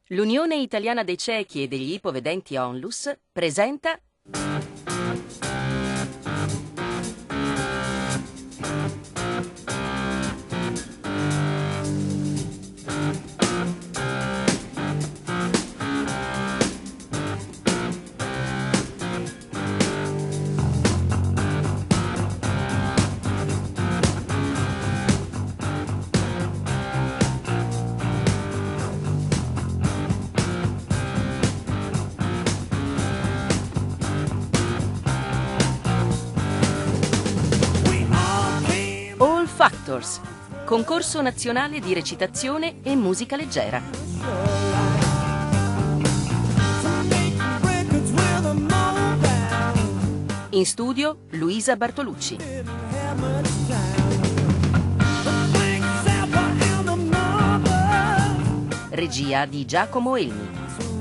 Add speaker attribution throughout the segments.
Speaker 1: L'Unione Italiana dei Ciechi e degli Ipovedenti Onlus presenta All Factors, concorso nazionale di recitazione e musica leggera. In studio Luisa Bartolucci. Regia di Giacomo Elmi.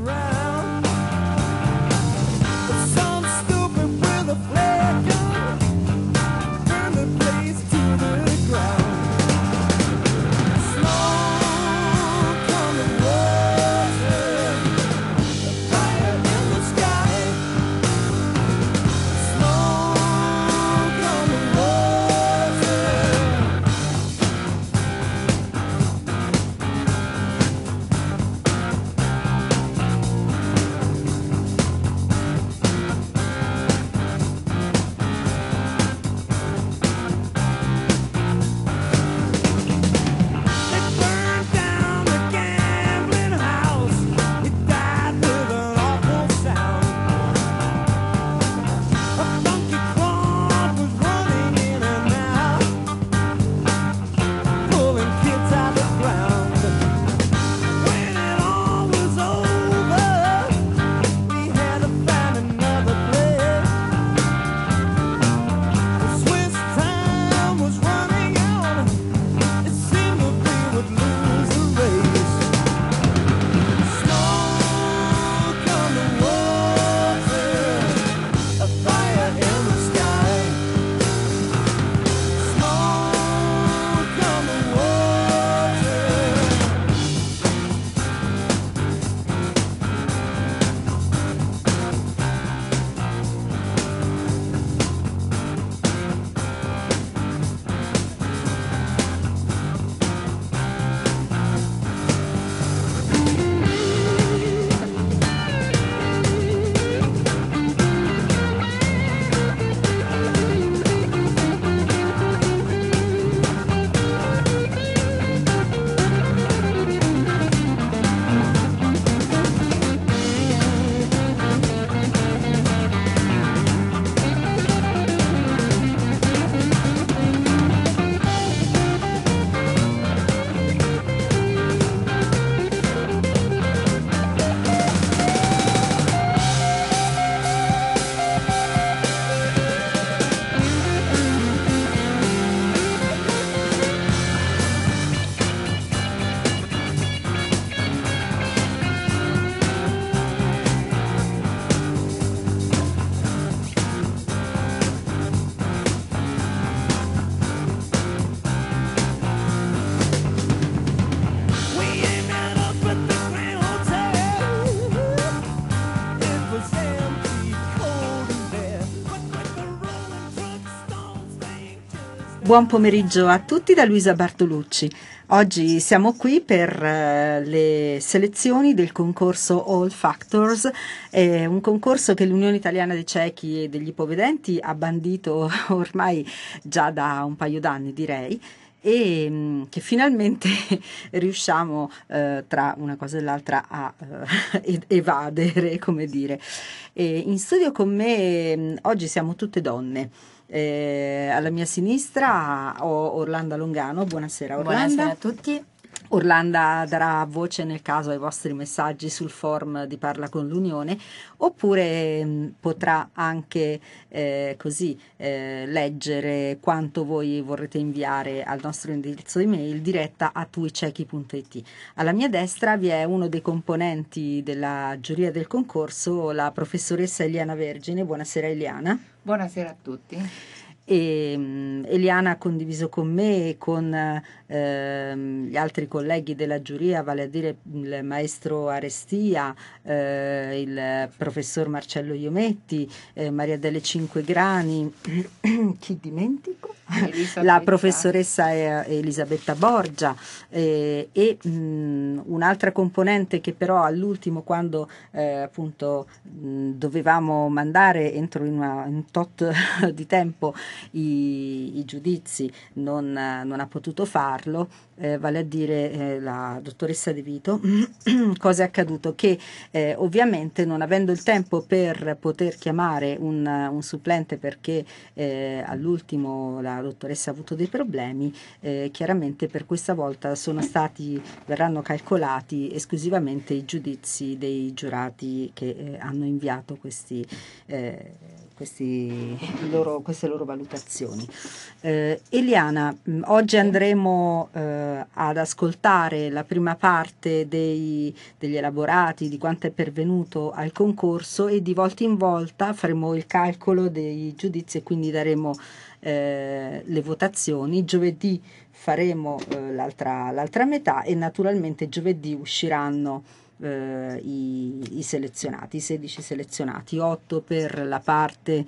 Speaker 2: Buon pomeriggio a tutti da Luisa Bartolucci. Oggi siamo qui per le selezioni del concorso All Factors, un concorso che l'Unione Italiana dei Ciechi e degli Ipovedenti ha bandito ormai già da un paio d'anni, direi, e che finalmente riusciamo tra una cosa e l'altra a evadere, come dire. In studio con me oggi siamo tutte donne. Alla mia sinistra ho Orlanda Longano. Buonasera Orlanda.
Speaker 3: Buonasera a tutti.
Speaker 2: Orlanda darà voce nel caso ai vostri messaggi sul forum di Parla con l'Unione, oppure potrà anche leggere quanto voi vorrete inviare al nostro indirizzo email diretta@tuicechi.it. Alla mia destra vi è uno dei componenti della giuria del concorso, la professoressa Eliana Vergine. Buonasera Eliana.
Speaker 3: Buonasera a tutti.
Speaker 2: Eliana ha condiviso con me e con gli altri colleghi della giuria, vale a dire il maestro Arestia, il professor Marcello Iometti, Maria delle Cinquegrani, chi dimentico? La professoressa Elisabetta Borgia e un'altra componente che però all'ultimo, quando appunto dovevamo mandare entro un tot di tempo i giudizi, non ha potuto farlo, vale a dire la dottoressa De Vito. Cosa è accaduto? Che ovviamente, non avendo il tempo per poter chiamare un supplente, perché all'ultimo la dottoressa ha avuto dei problemi, chiaramente per questa volta verranno calcolati esclusivamente i giudizi dei giurati che hanno inviato queste loro valutazioni. Eliana, oggi andremo ad ascoltare la prima parte degli elaborati, di quanto è pervenuto al concorso, e di volta in volta faremo il calcolo dei giudizi e quindi daremo le votazioni. Giovedì faremo l'altra metà e naturalmente giovedì usciranno i selezionati, i 16 selezionati, 8 per la parte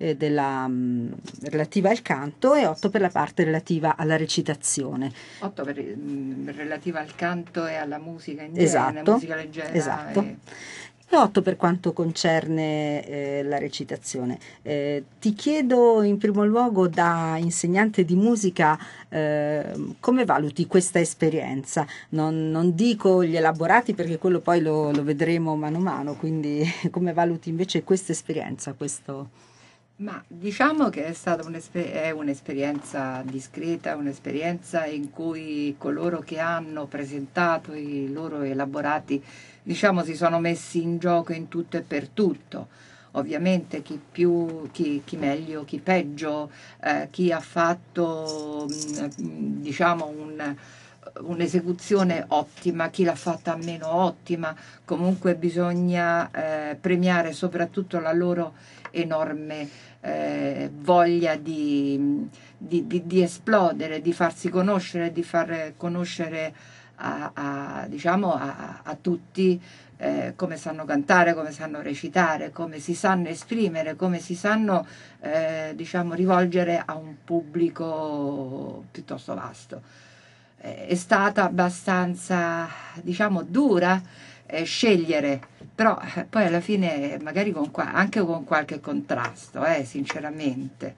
Speaker 2: relativa al canto e 8 per la parte relativa alla recitazione.
Speaker 3: 8 relativa al canto e alla musica in
Speaker 2: genere,
Speaker 3: esatto, musica leggera.
Speaker 2: Esatto. E 8 per quanto concerne la recitazione. Ti chiedo in primo luogo, da insegnante di musica, come valuti questa esperienza? Non dico gli elaborati, perché quello poi lo vedremo mano a mano, quindi come valuti invece questa esperienza?
Speaker 3: Ma diciamo che è stata un'esperienza discreta, un'esperienza in cui coloro che hanno presentato i loro elaborati, diciamo, si sono messi in gioco in tutto e per tutto. Ovviamente chi meglio, chi peggio, chi ha fatto diciamo un'esecuzione ottima, chi l'ha fatta meno ottima. Comunque bisogna premiare soprattutto la loro enorme voglia di esplodere, di farsi conoscere, di far conoscere a tutti come sanno cantare, come sanno recitare, come si sanno esprimere, come si sanno rivolgere a un pubblico piuttosto vasto. È stata abbastanza, dura scegliere, però poi alla fine magari anche con qualche contrasto, sinceramente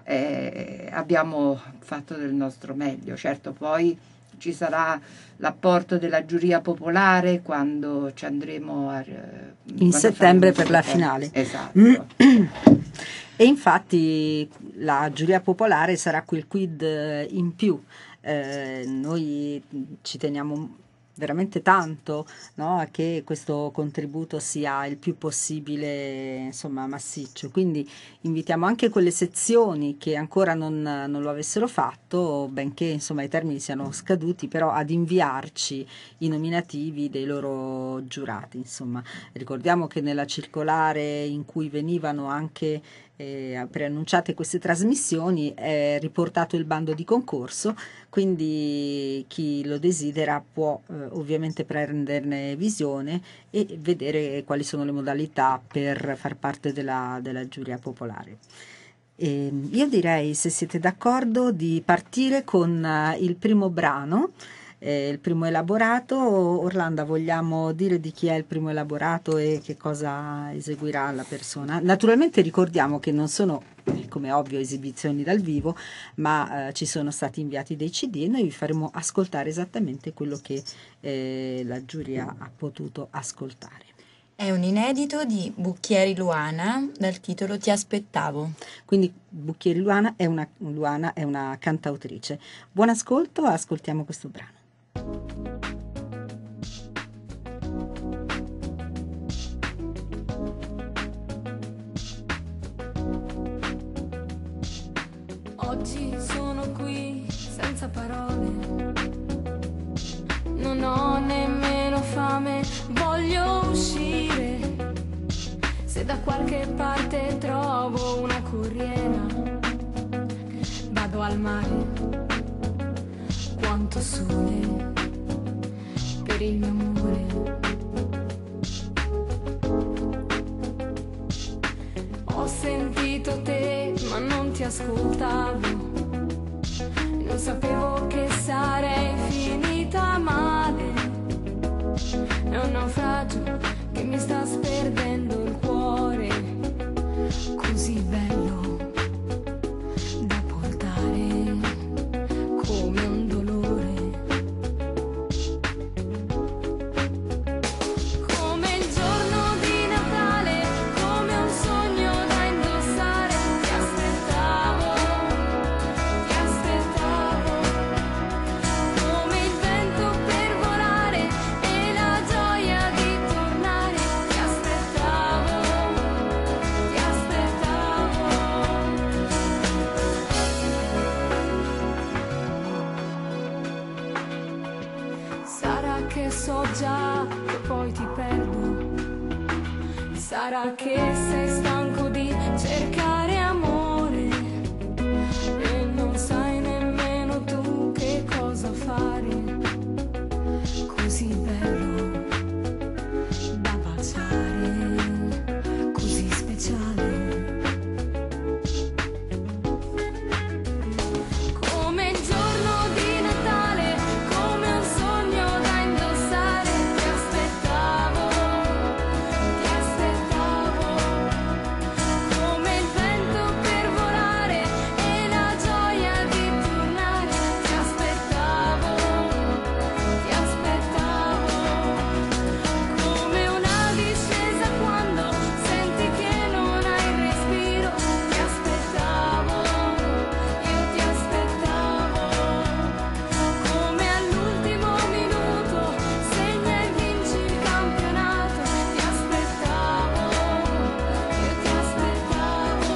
Speaker 3: abbiamo fatto del nostro meglio. Certo, poi ci sarà l'apporto della giuria popolare quando ci andremo
Speaker 2: in settembre per la finale.
Speaker 3: Esatto.
Speaker 2: E infatti la giuria popolare sarà quel quid in più. Noi ci teniamo veramente tanto, no, a che questo contributo sia il più possibile, massiccio. Quindi invitiamo anche quelle sezioni che ancora non lo avessero fatto, benché i termini siano scaduti, però ad inviarci i nominativi dei loro giurati. Ricordiamo che nella circolare in cui venivano anche preannunciate queste trasmissioni è riportato il bando di concorso, quindi chi lo desidera può ovviamente prenderne visione e vedere quali sono le modalità per far parte della giuria popolare. Io direi, se siete d'accordo, di partire con il primo brano, il primo elaborato. Orlando, vogliamo dire di chi è il primo elaborato e che cosa eseguirà la persona? Naturalmente ricordiamo che non sono, come ovvio, esibizioni dal vivo, ma ci sono stati inviati dei CD e noi vi faremo ascoltare esattamente quello che la giuria ha potuto ascoltare.
Speaker 4: È un inedito di Bucchieri Luana dal titolo Ti aspettavo.
Speaker 2: Quindi Bucchieri Luana è una cantautrice. Buon ascolto, ascoltiamo questo brano.
Speaker 5: Oggi sono qui senza parole, non ho nemmeno fame, voglio uscire. Se da qualche parte trovo una corriera, al mare, quanto sole per il mio amore. Ho sentito te ma non ti ascoltavo, non sapevo che sarei finita male. È un naufragio che mi sta sperdendo il cuore, così bello da portare come un dolore. Come il giorno di Natale, come un sogno da indossare. Ti aspettavo, come il vento per volare e la gioia di tornare. Ti aspettavo, ti aspettavo. Sarà che so già che poi ti perdo, sarà che sei stanco di cercare amore e non sai nemmeno tu che cosa fare, così bello da baciare, così speciale. Come il giorno di Natale, come un sogno da indossare. Ti aspettavo, come il vento per volare e la gioia di tornare. Ti aspettavo, come una discesa quando senti che non hai il respiro. Ti aspettavo, io ti aspettavo, come all'ultimo minuto segna e vinci il campionato. Ti aspettavo, io ti aspettavo.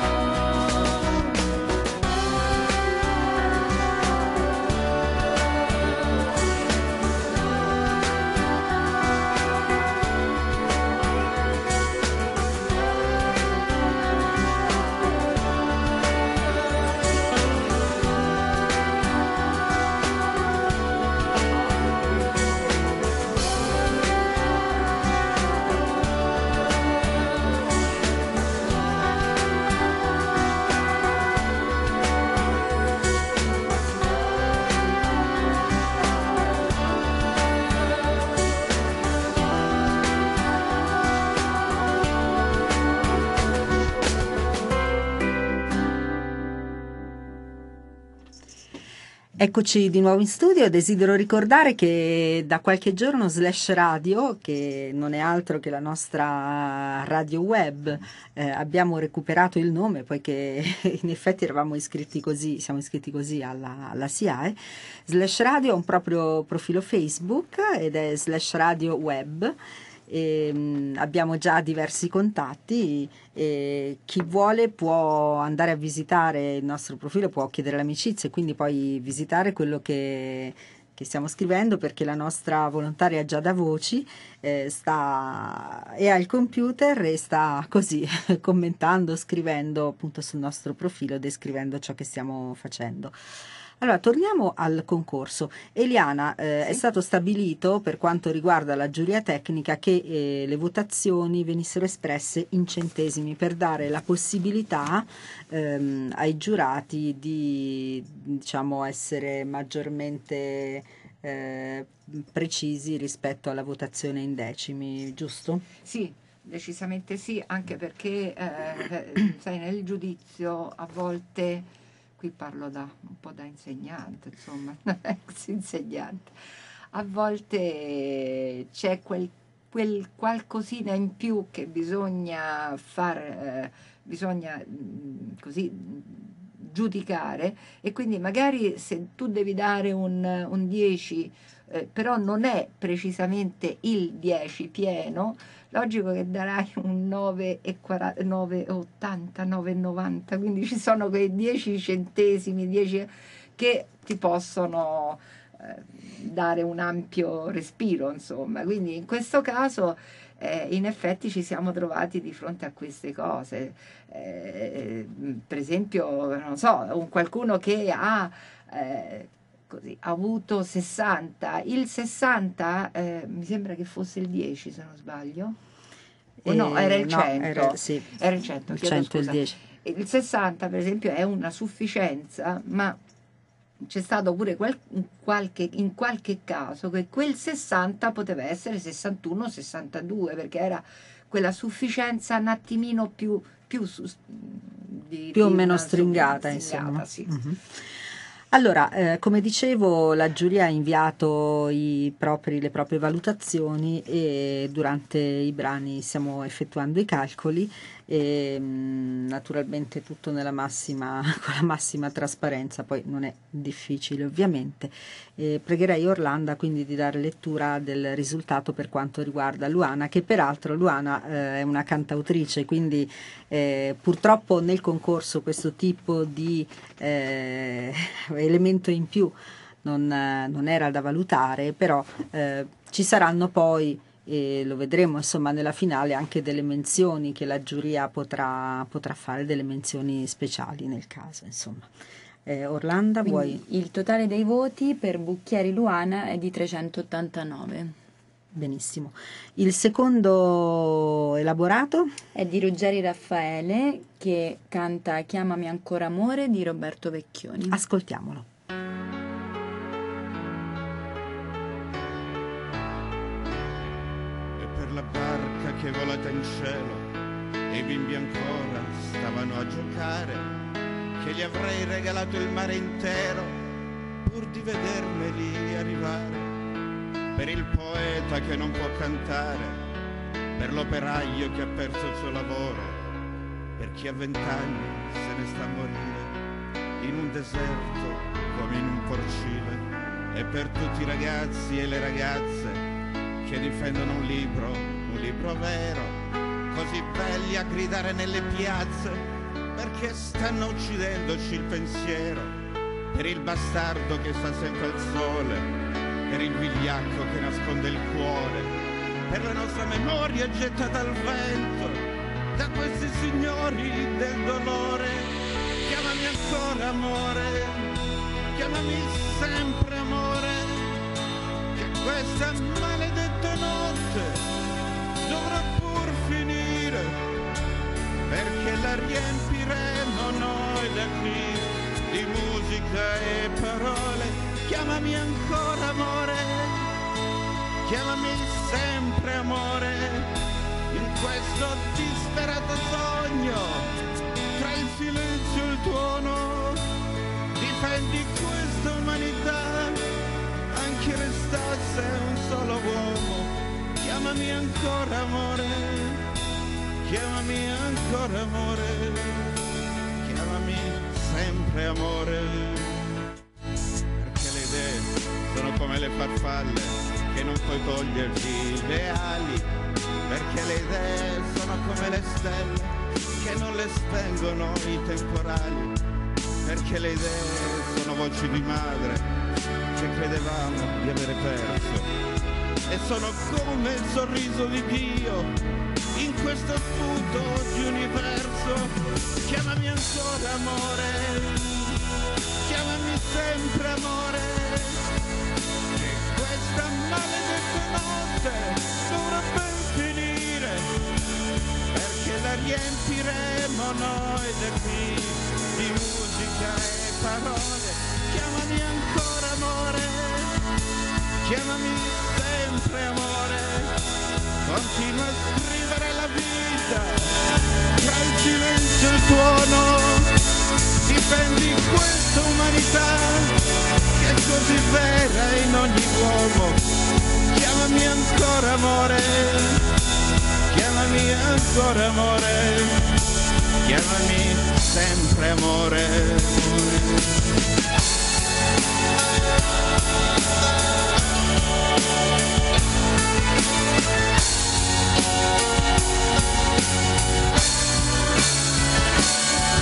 Speaker 2: Eccoci di nuovo in studio. Desidero ricordare che da qualche giorno Slash Radio, che non è altro che la nostra radio web, abbiamo recuperato il nome poiché in effetti eravamo iscritti così, siamo iscritti così alla SIAE. Slash Radio ha un proprio profilo Facebook ed è Slash Radio Web. Abbiamo già diversi contatti e chi vuole può andare a visitare il nostro profilo, può chiedere l'amicizia e quindi poi visitare quello che stiamo scrivendo, perché la nostra volontaria Giada Voci è al computer e sta così commentando, scrivendo appunto sul nostro profilo, descrivendo ciò che stiamo facendo. Allora, torniamo al concorso. Eliana, è stato stabilito per quanto riguarda la giuria tecnica che le votazioni venissero espresse in centesimi per dare la possibilità ai giurati di, diciamo, essere maggiormente precisi rispetto alla votazione in decimi, giusto?
Speaker 3: Sì, decisamente sì, anche perché sai, nel giudizio a volte, qui parlo un po' da insegnante, insomma, ex insegnante, a volte c'è quel qualcosina in più che bisogna bisogna così giudicare, e quindi magari se tu devi dare un 10, però non è precisamente il 10 pieno, logico che darai un 9,80, 9,90, quindi ci sono quei 10 centesimi, 10 che ti possono dare un ampio respiro, insomma. Quindi in questo caso in effetti ci siamo trovati di fronte a queste cose. Per esempio, non so, qualcuno che ha avuto 60, il 60 mi sembra che fosse il 10 se non sbaglio, o no, era il 100,
Speaker 2: sì,
Speaker 3: era il 100,
Speaker 2: il
Speaker 3: chiedo
Speaker 2: 100 e il
Speaker 3: scusa.
Speaker 2: 10.
Speaker 3: Il 60 per esempio è una sufficienza, ma c'è stato pure in qualche caso che quel 60 poteva essere 61 o 62, perché era quella sufficienza un attimino più
Speaker 2: o meno stringata, insomma.
Speaker 3: Sì.
Speaker 2: Mm-hmm. Allora, come dicevo, la giuria ha inviato le proprie valutazioni e durante i brani stiamo effettuando i calcoli e naturalmente tutto con la massima trasparenza, poi non è difficile ovviamente. Pregherei Orlando quindi di dare lettura del risultato per quanto riguarda Luana, che peraltro Luana è una cantautrice, quindi purtroppo nel concorso questo tipo di elemento in più non era da valutare, però ci saranno poi, e lo vedremo insomma nella finale, anche delle menzioni che la giuria potrà fare, delle menzioni speciali nel caso, insomma. Orlando, vuoi?
Speaker 4: Il totale dei voti per Bucchieri Luana è di 389.
Speaker 2: Benissimo. Il secondo elaborato
Speaker 4: è di Ruggeri Raffaele, che canta Chiamami ancora amore di Roberto Vecchioni.
Speaker 2: Ascoltiamolo.
Speaker 6: E per la barca che volata in cielo e i bimbi ancora stavano a giocare, che gli avrei regalato il mare intero pur di vedermeli arrivare. Per il poeta che non può cantare, per l'operaio che ha perso il suo lavoro, per chi a 20 anni se ne sta a morire in un deserto come in un porcile, e per tutti i ragazzi e le ragazze che difendono un libro vero, così belli a gridare nelle piazze perché stanno uccidendoci il pensiero, per il bastardo che sta sempre al sole, per il vigliacco che nasconde il cuore, per la nostra memoria gettata al vento da questi signori del dolore. Chiamami ancora amore, chiamami sempre amore, che questa maledetta notte dovrà pur finire, perché la riempiremo noi da qui di musica e parole. Chiamami ancora amore, chiamami sempre amore, in questo disperato sogno, tra il silenzio e il tuono, difendi questa umanità, anche restasse un solo uomo. Chiamami ancora amore, chiamami ancora amore, chiamami sempre amore. Sono come le farfalle che non puoi togliergli le ali, perché le idee sono come le stelle che non le spengono i temporali, perché le idee sono voci di madre che credevamo di avere perso, e sono come il sorriso di Dio in questo sputo di universo. Chiamami ancora amore, chiamami sempre amore, questa maledetta notte dovrà ben finire, perché la riempiremo noi da qui di musica e parole. Chiamami ancora amore, chiamami sempre amore, continua a scrivere la vita tra il silenzio e il tuono, difendi questa umanità che è così vera in ogni uomo. Chiamami ancora amore, chiamami ancora amore, chiamami sempre amore.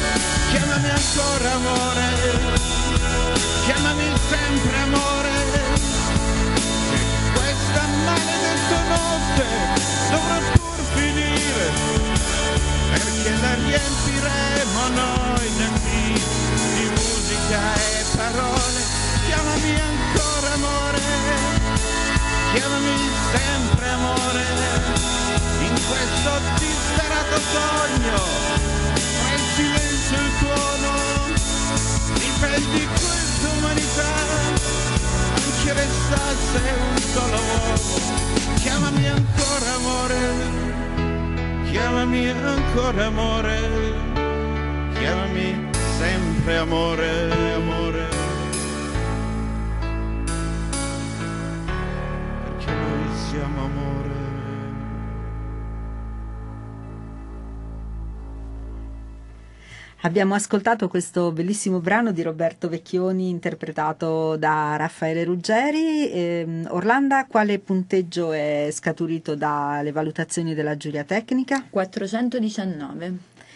Speaker 6: Chiamami ancora amore, chiamami sempre amore, chiamami ancora amore, chiamami sempre amore, amore, perché noi siamo amore.
Speaker 2: Abbiamo ascoltato questo bellissimo brano di Roberto Vecchioni interpretato da Raffaele Ruggeri. Orlando, quale punteggio è scaturito dalle valutazioni della giuria tecnica?
Speaker 4: 419.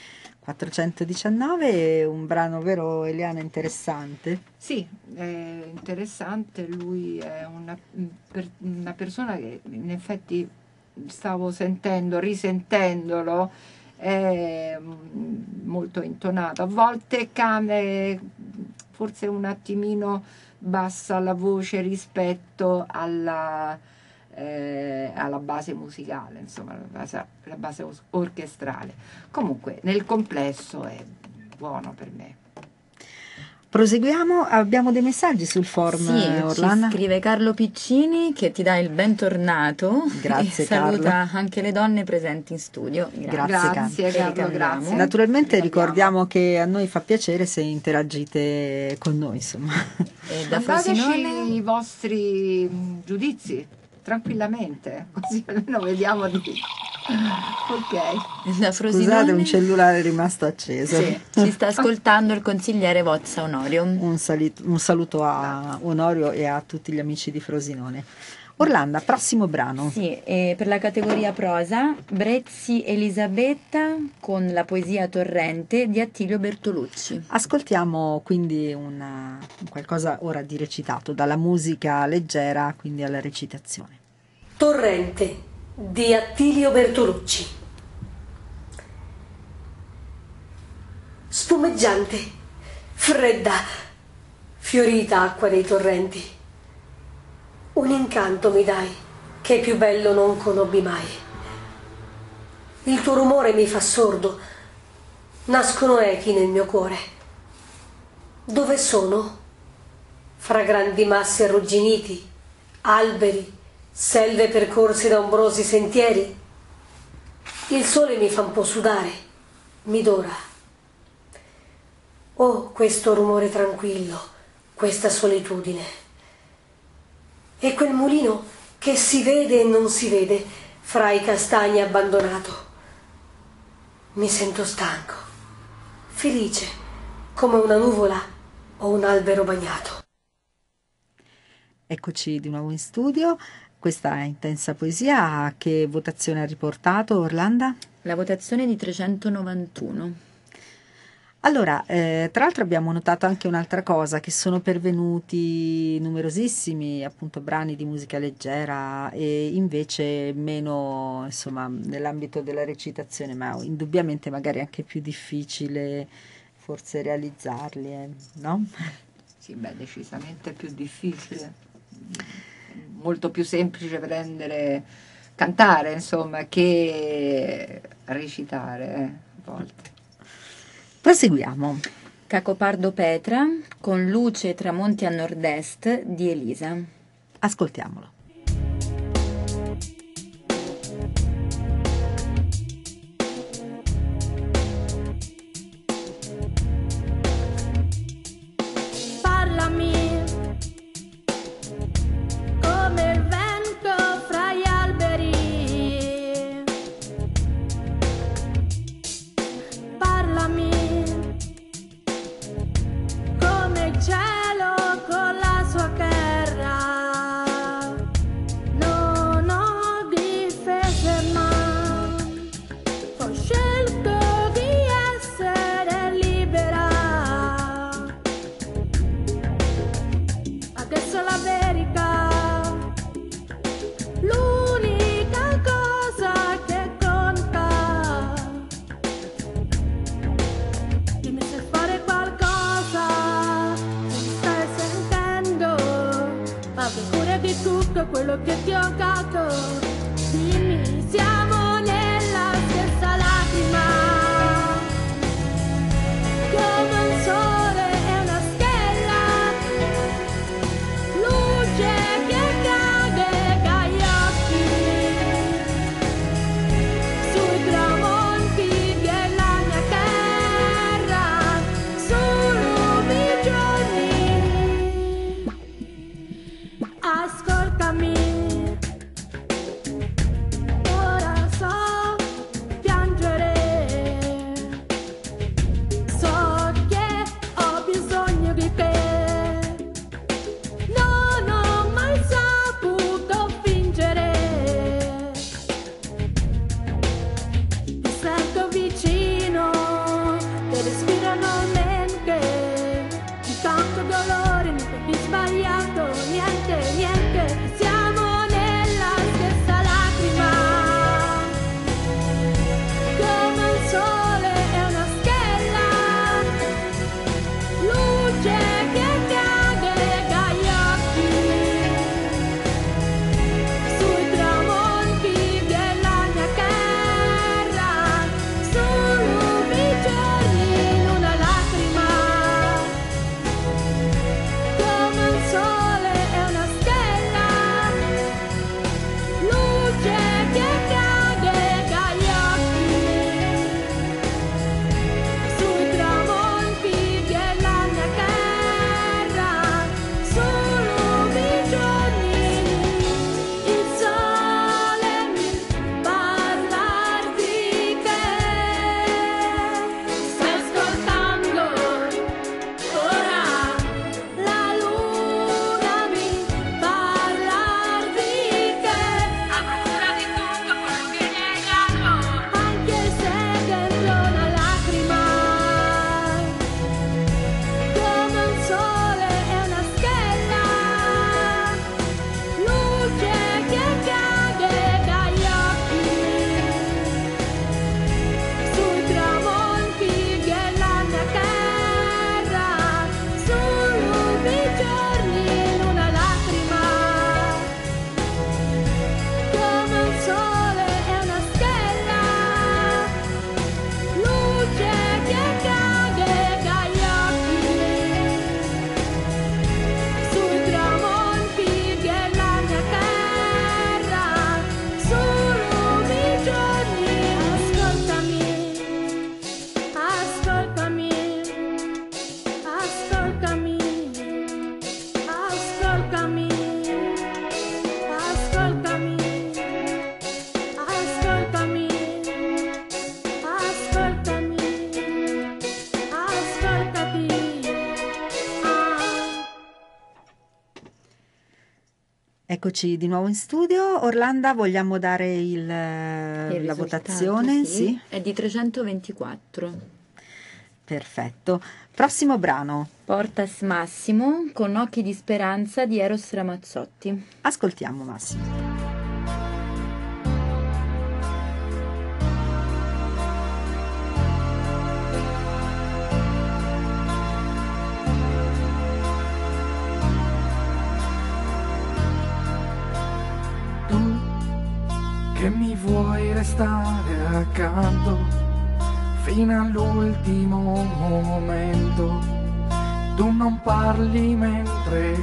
Speaker 2: 419, è un brano vero, Eliana, interessante?
Speaker 3: Sì, è interessante, lui è una persona che in effetti stavo sentendo, risentendolo, è molto intonato, a volte cade forse un attimino bassa la voce rispetto alla base musicale, insomma la base orchestrale. Comunque nel complesso è buono per me.
Speaker 2: Proseguiamo, abbiamo dei messaggi sul forum,
Speaker 4: Sì,
Speaker 2: Orlando.
Speaker 4: ci scrive Carlo Piccini che ti dà il bentornato.
Speaker 2: Grazie,
Speaker 4: e saluta
Speaker 2: Carlo.
Speaker 4: anche le donne presenti in studio.
Speaker 3: Grazie Carlo,
Speaker 4: Ricaviamo.
Speaker 3: grazie.
Speaker 2: Naturalmente
Speaker 3: Ricaviamo.
Speaker 2: ricordiamo che a noi fa piacere se interagite con noi, insomma.
Speaker 4: E da
Speaker 3: Mandateci
Speaker 4: Frosinone
Speaker 3: i vostri giudizi tranquillamente, così almeno vediamo di... Ok.
Speaker 4: da
Speaker 2: Scusate,
Speaker 4: Frosinone
Speaker 2: un cellulare è rimasto acceso.
Speaker 4: sì, ci sta ascoltando il consigliere Vozza Onorio.
Speaker 2: Un saluto a Onorio e a tutti gli amici di Frosinone. Orlando, prossimo brano.
Speaker 4: Sì, e per la categoria prosa, Brezzi Elisabetta con la poesia Torrente di Attilio Bertolucci.
Speaker 2: Ascoltiamo quindi qualcosa ora di recitato, dalla musica leggera quindi alla recitazione.
Speaker 7: Torrente di Attilio Bertolucci. Spumeggiante, fredda, fiorita acqua dei torrenti, un incanto mi dai che più bello non conobbi mai. Il tuo rumore mi fa sordo, nascono echi nel mio cuore. Dove sono? Fra grandi massi arrugginiti, alberi, selve percorse da ombrosi sentieri. Il sole mi fa un po' sudare, mi dora. Oh, questo rumore tranquillo, questa solitudine. E quel mulino che si vede e non si vede fra i castagni abbandonato. Mi sento stanco, felice, come una nuvola o un albero bagnato.
Speaker 2: Eccoci di nuovo in studio. Questa è intensa poesia. Che votazione ha riportato Orlando?
Speaker 4: La votazione è di 391.
Speaker 2: Allora, tra l'altro abbiamo notato anche un'altra cosa, che sono pervenuti numerosissimi appunto brani di musica leggera e invece meno, insomma, nell'ambito della recitazione, ma indubbiamente magari anche più difficile forse realizzarli, no?
Speaker 3: Sì, beh, decisamente più difficile, molto più semplice cantare, insomma, che recitare, a volte.
Speaker 2: Proseguiamo.
Speaker 4: Cacopardo Petra con Luce e tramonti a nord-est di Elisa.
Speaker 2: Ascoltiamolo.
Speaker 5: Parlami come il vento fra gli alberi. Parlami come il cielo con la sua terra.
Speaker 2: Eccoci di nuovo in studio. Orlando, vogliamo dare la
Speaker 4: risultato,
Speaker 2: votazione? Sì.
Speaker 4: È di 324.
Speaker 2: Perfetto. Prossimo brano.
Speaker 4: Portas Massimo con Occhi di speranza di Eros Ramazzotti.
Speaker 2: Ascoltiamo Massimo.
Speaker 8: Tu che mi vuoi restare accanto fino all'ultimo momento, tu non parli mentre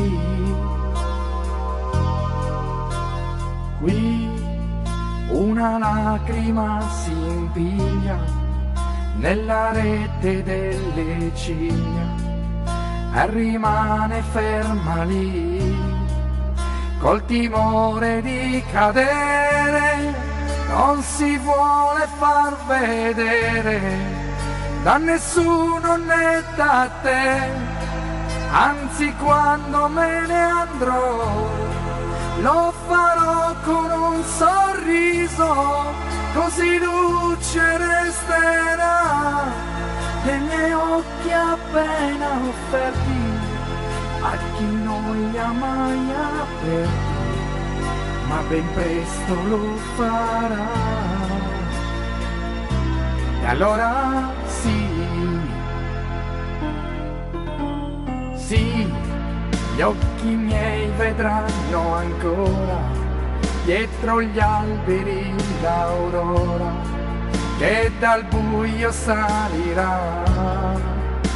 Speaker 8: qui una lacrima si impiglia nella rete delle ciglia e rimane ferma lì col timore di cadere, non si vuole far vedere da nessuno né da te, anzi quando me ne andrò lo farò con un sorriso, così luce resterà nei miei occhi appena offerti a chi non li ha mai aperti, ma ben presto lo farà. E allora sì, gli occhi miei vedranno ancora dietro gli alberi l'aurora che dal buio salirà.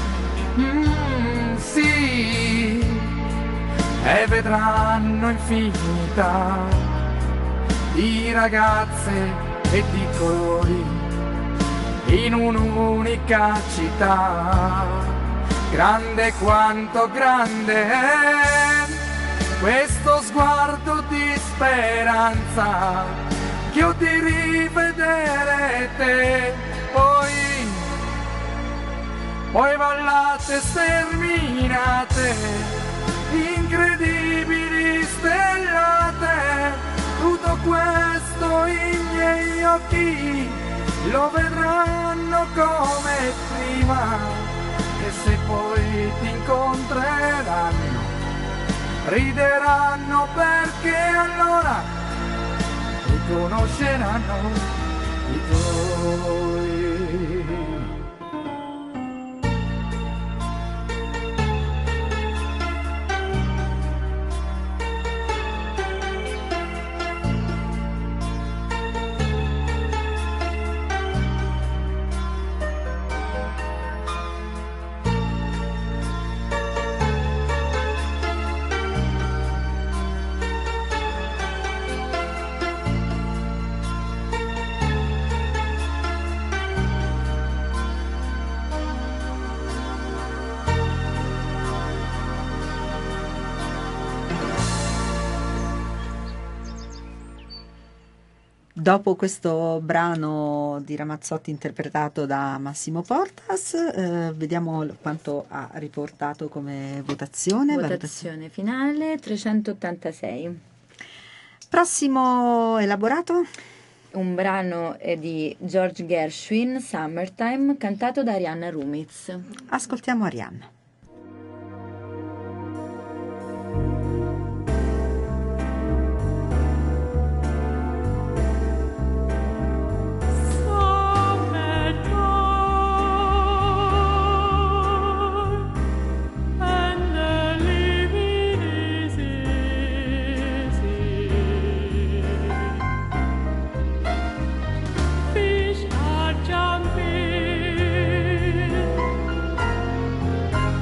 Speaker 8: Sì, e vedranno infinità di ragazze e di colori in un'unica città, grande quanto grande è questo sguardo di speranza che ho di rivedere te, poi ballate sterminate, incredibili stellate, tutto questo i miei occhi lo vedranno come prima, e se poi ti incontreranno rideranno perché allora riconosceranno i tuoi.
Speaker 2: Dopo questo brano di Ramazzotti interpretato da Massimo Portas, vediamo quanto ha riportato come votazione.
Speaker 4: Votazione finale 386.
Speaker 2: Prossimo elaborato?
Speaker 4: Un brano è di George Gershwin, Summertime, cantato da Arianna Rumiz.
Speaker 2: Ascoltiamo Arianna.
Speaker 5: Fish are jumping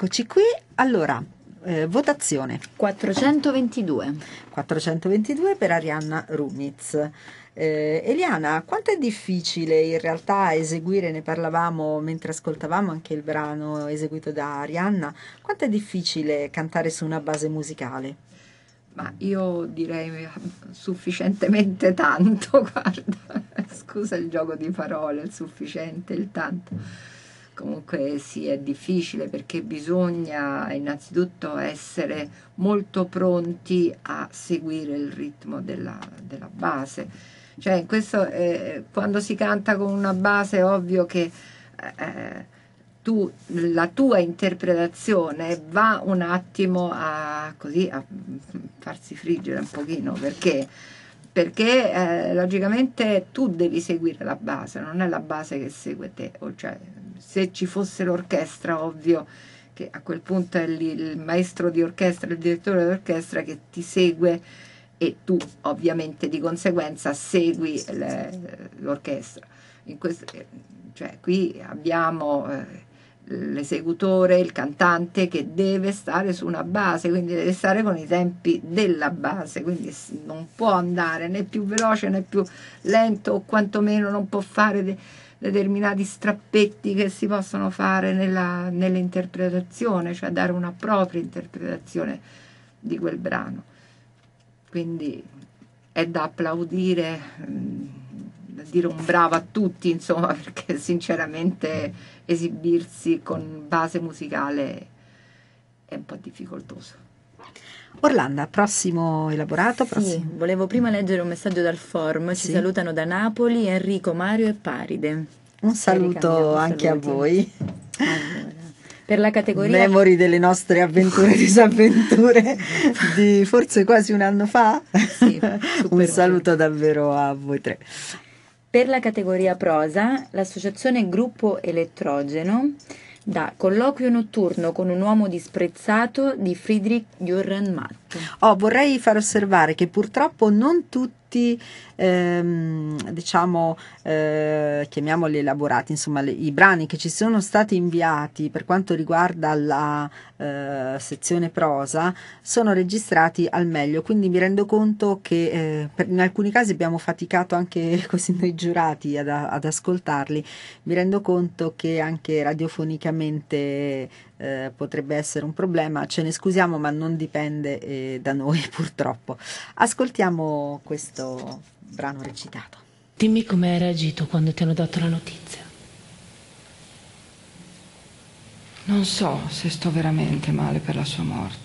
Speaker 2: Eccoci qui. Allora, votazione.
Speaker 4: 422.
Speaker 2: 422 per Arianna Rumiz. Eliana, quanto è difficile in realtà eseguire, ne parlavamo mentre ascoltavamo anche il brano eseguito da Arianna, quanto è difficile cantare su una base musicale?
Speaker 3: Ma io direi sufficientemente tanto, guarda, scusa il gioco di parole, il sufficiente, il tanto. Comunque sì, è difficile perché bisogna innanzitutto essere molto pronti a seguire il ritmo della base. Cioè, in questo, quando si canta con una base è ovvio che la tua interpretazione va un attimo a farsi friggere un pochino, perché logicamente tu devi seguire la base, non è la base che segue te. Cioè, se ci fosse l'orchestra, ovvio che a quel punto è lì il maestro di orchestra, il direttore d'orchestra che ti segue e tu ovviamente di conseguenza segui l'orchestra. Cioè, qui abbiamo l'esecutore, il cantante che deve stare su una base, quindi deve stare con i tempi della base, quindi non può andare né più veloce né più lento, o quantomeno non può fare determinati strappetti che si possono fare nell'interpretazione, cioè dare una propria interpretazione di quel brano. Quindi è da applaudire, da dire un bravo a tutti, insomma, perché sinceramente esibirsi con base musicale è un po' difficoltoso.
Speaker 2: Orlando, prossimo elaborato?
Speaker 4: Sì, volevo prima leggere un messaggio dal forum. Ci salutano da Napoli Enrico, Mario e Paride.
Speaker 2: Un saluto anche a voi.
Speaker 4: Allora, per la categoria
Speaker 2: memori delle nostre avventure e disavventure di forse quasi un anno fa.
Speaker 4: Sì,
Speaker 2: un saluto davvero a voi tre.
Speaker 4: Per la categoria prosa, l'associazione Gruppo Elettrogeno da Colloquio notturno con un uomo disprezzato di Friedrich Dürrenmatt.
Speaker 2: Vorrei far osservare che purtroppo non tutti chiamiamoli elaborati, insomma i brani che ci sono stati inviati per quanto riguarda la sezione prosa sono registrati al meglio, quindi mi rendo conto che in alcuni casi abbiamo faticato anche così noi giurati ad ascoltarli. Mi rendo conto che anche radiofonicamente potrebbe essere un problema, ce ne scusiamo, ma non dipende da noi purtroppo. Ascoltiamo questo brano recitato.
Speaker 9: Dimmi come hai reagito quando ti hanno dato la notizia.
Speaker 10: Non so se sto veramente male per la sua morte.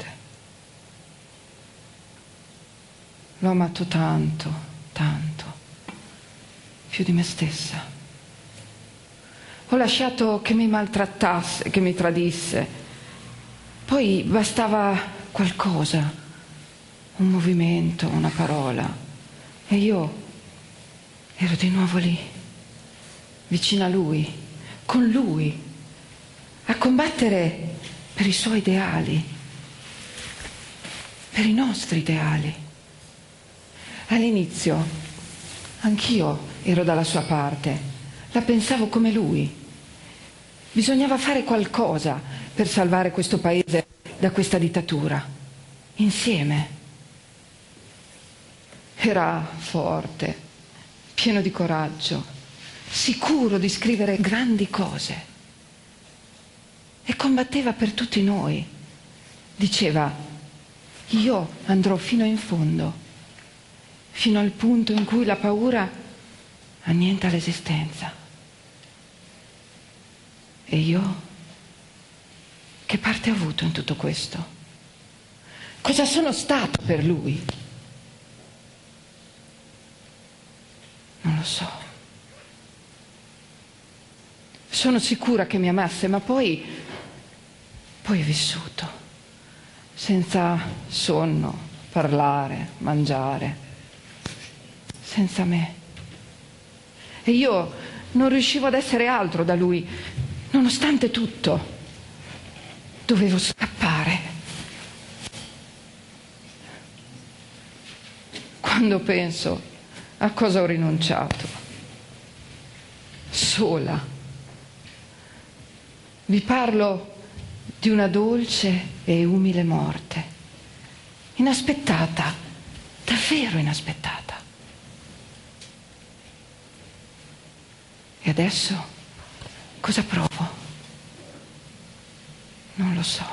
Speaker 10: L'ho amato tanto, tanto, più di me stessa. Ho lasciato che mi maltrattasse, che mi tradisse. Poi bastava qualcosa, un movimento, una parola. E io ero di nuovo lì, vicino a lui, con lui, a combattere per i suoi ideali, per i nostri ideali. All'inizio anch'io ero dalla sua parte, la pensavo come lui. Bisognava fare qualcosa per salvare questo paese da questa dittatura, insieme. Era forte, pieno di coraggio, sicuro di scrivere grandi cose. E combatteva per tutti noi. Diceva, io andrò fino in fondo, fino al punto in cui la paura annienta l'esistenza. E io? Che parte ho avuto in tutto questo? Cosa sono stato per lui? Non lo so. Sono sicura che mi amasse, ma poi è vissuto, senza sonno, parlare, mangiare, senza me. E io non riuscivo ad essere altro da lui, nonostante tutto. Dovevo scappare. Quando penso a cosa ho rinunciato, sola, vi parlo di una dolce e umile morte. Inaspettata, davvero inaspettata. E adesso cosa provo? Non lo so.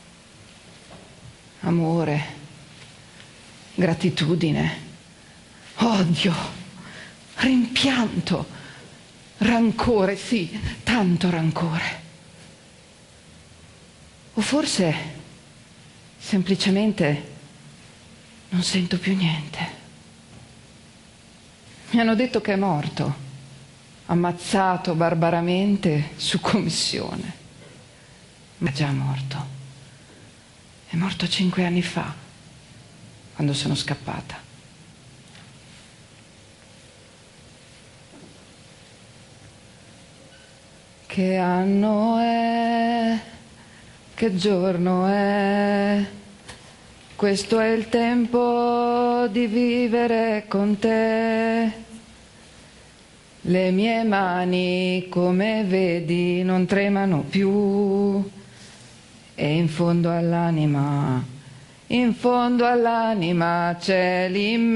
Speaker 10: Amore, gratitudine, odio, rimpianto, rancore, sì, tanto rancore. O forse semplicemente non sento più niente. Mi hanno detto che è morto, ammazzato barbaramente su commissione. Ma è già morto. È morto 5 anni fa, quando sono scappata. Che anno è? Che giorno è? Questo è il tempo di vivere con te. Le mie mani, come vedi, non tremano più. E in fondo all'anima c'è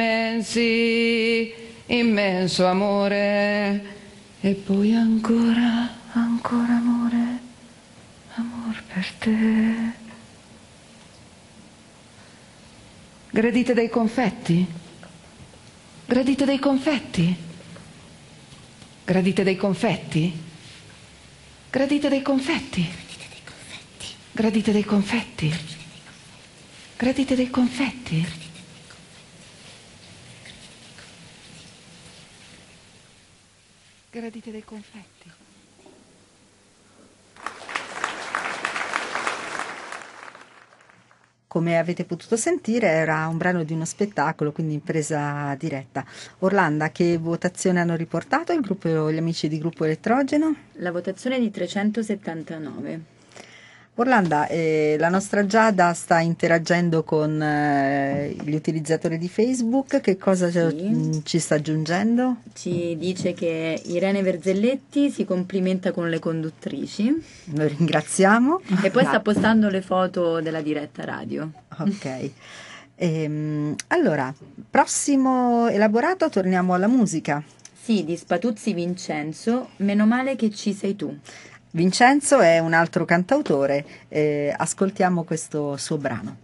Speaker 10: immenso amore. E poi ancora amore, amor per te. Gradite dei confetti? Gradite dei confetti? Gradite dei confetti? Gradite dei confetti? Gradite dei confetti? Gradite dei confetti? Gradite dei confetti?
Speaker 2: Come avete potuto sentire era un brano di uno spettacolo, quindi in presa diretta. Orlando, che votazione hanno riportato il gruppo, gli amici di Gruppo Elettrogeno?
Speaker 4: La votazione è di 379.
Speaker 2: Orlando, la nostra Giada sta interagendo con gli utilizzatori di Facebook, che cosa ci sta aggiungendo?
Speaker 4: Ci dice che Irene Verzelletti si complimenta con le conduttrici.
Speaker 2: Lo ringraziamo.
Speaker 4: E poi sta postando le foto della diretta radio.
Speaker 2: Ok. Allora, prossimo elaborato, torniamo alla musica.
Speaker 4: Sì, di Spatuzzi Vincenzo, Meno male che ci sei tu.
Speaker 2: Vincenzo è un altro cantautore, ascoltiamo questo suo brano.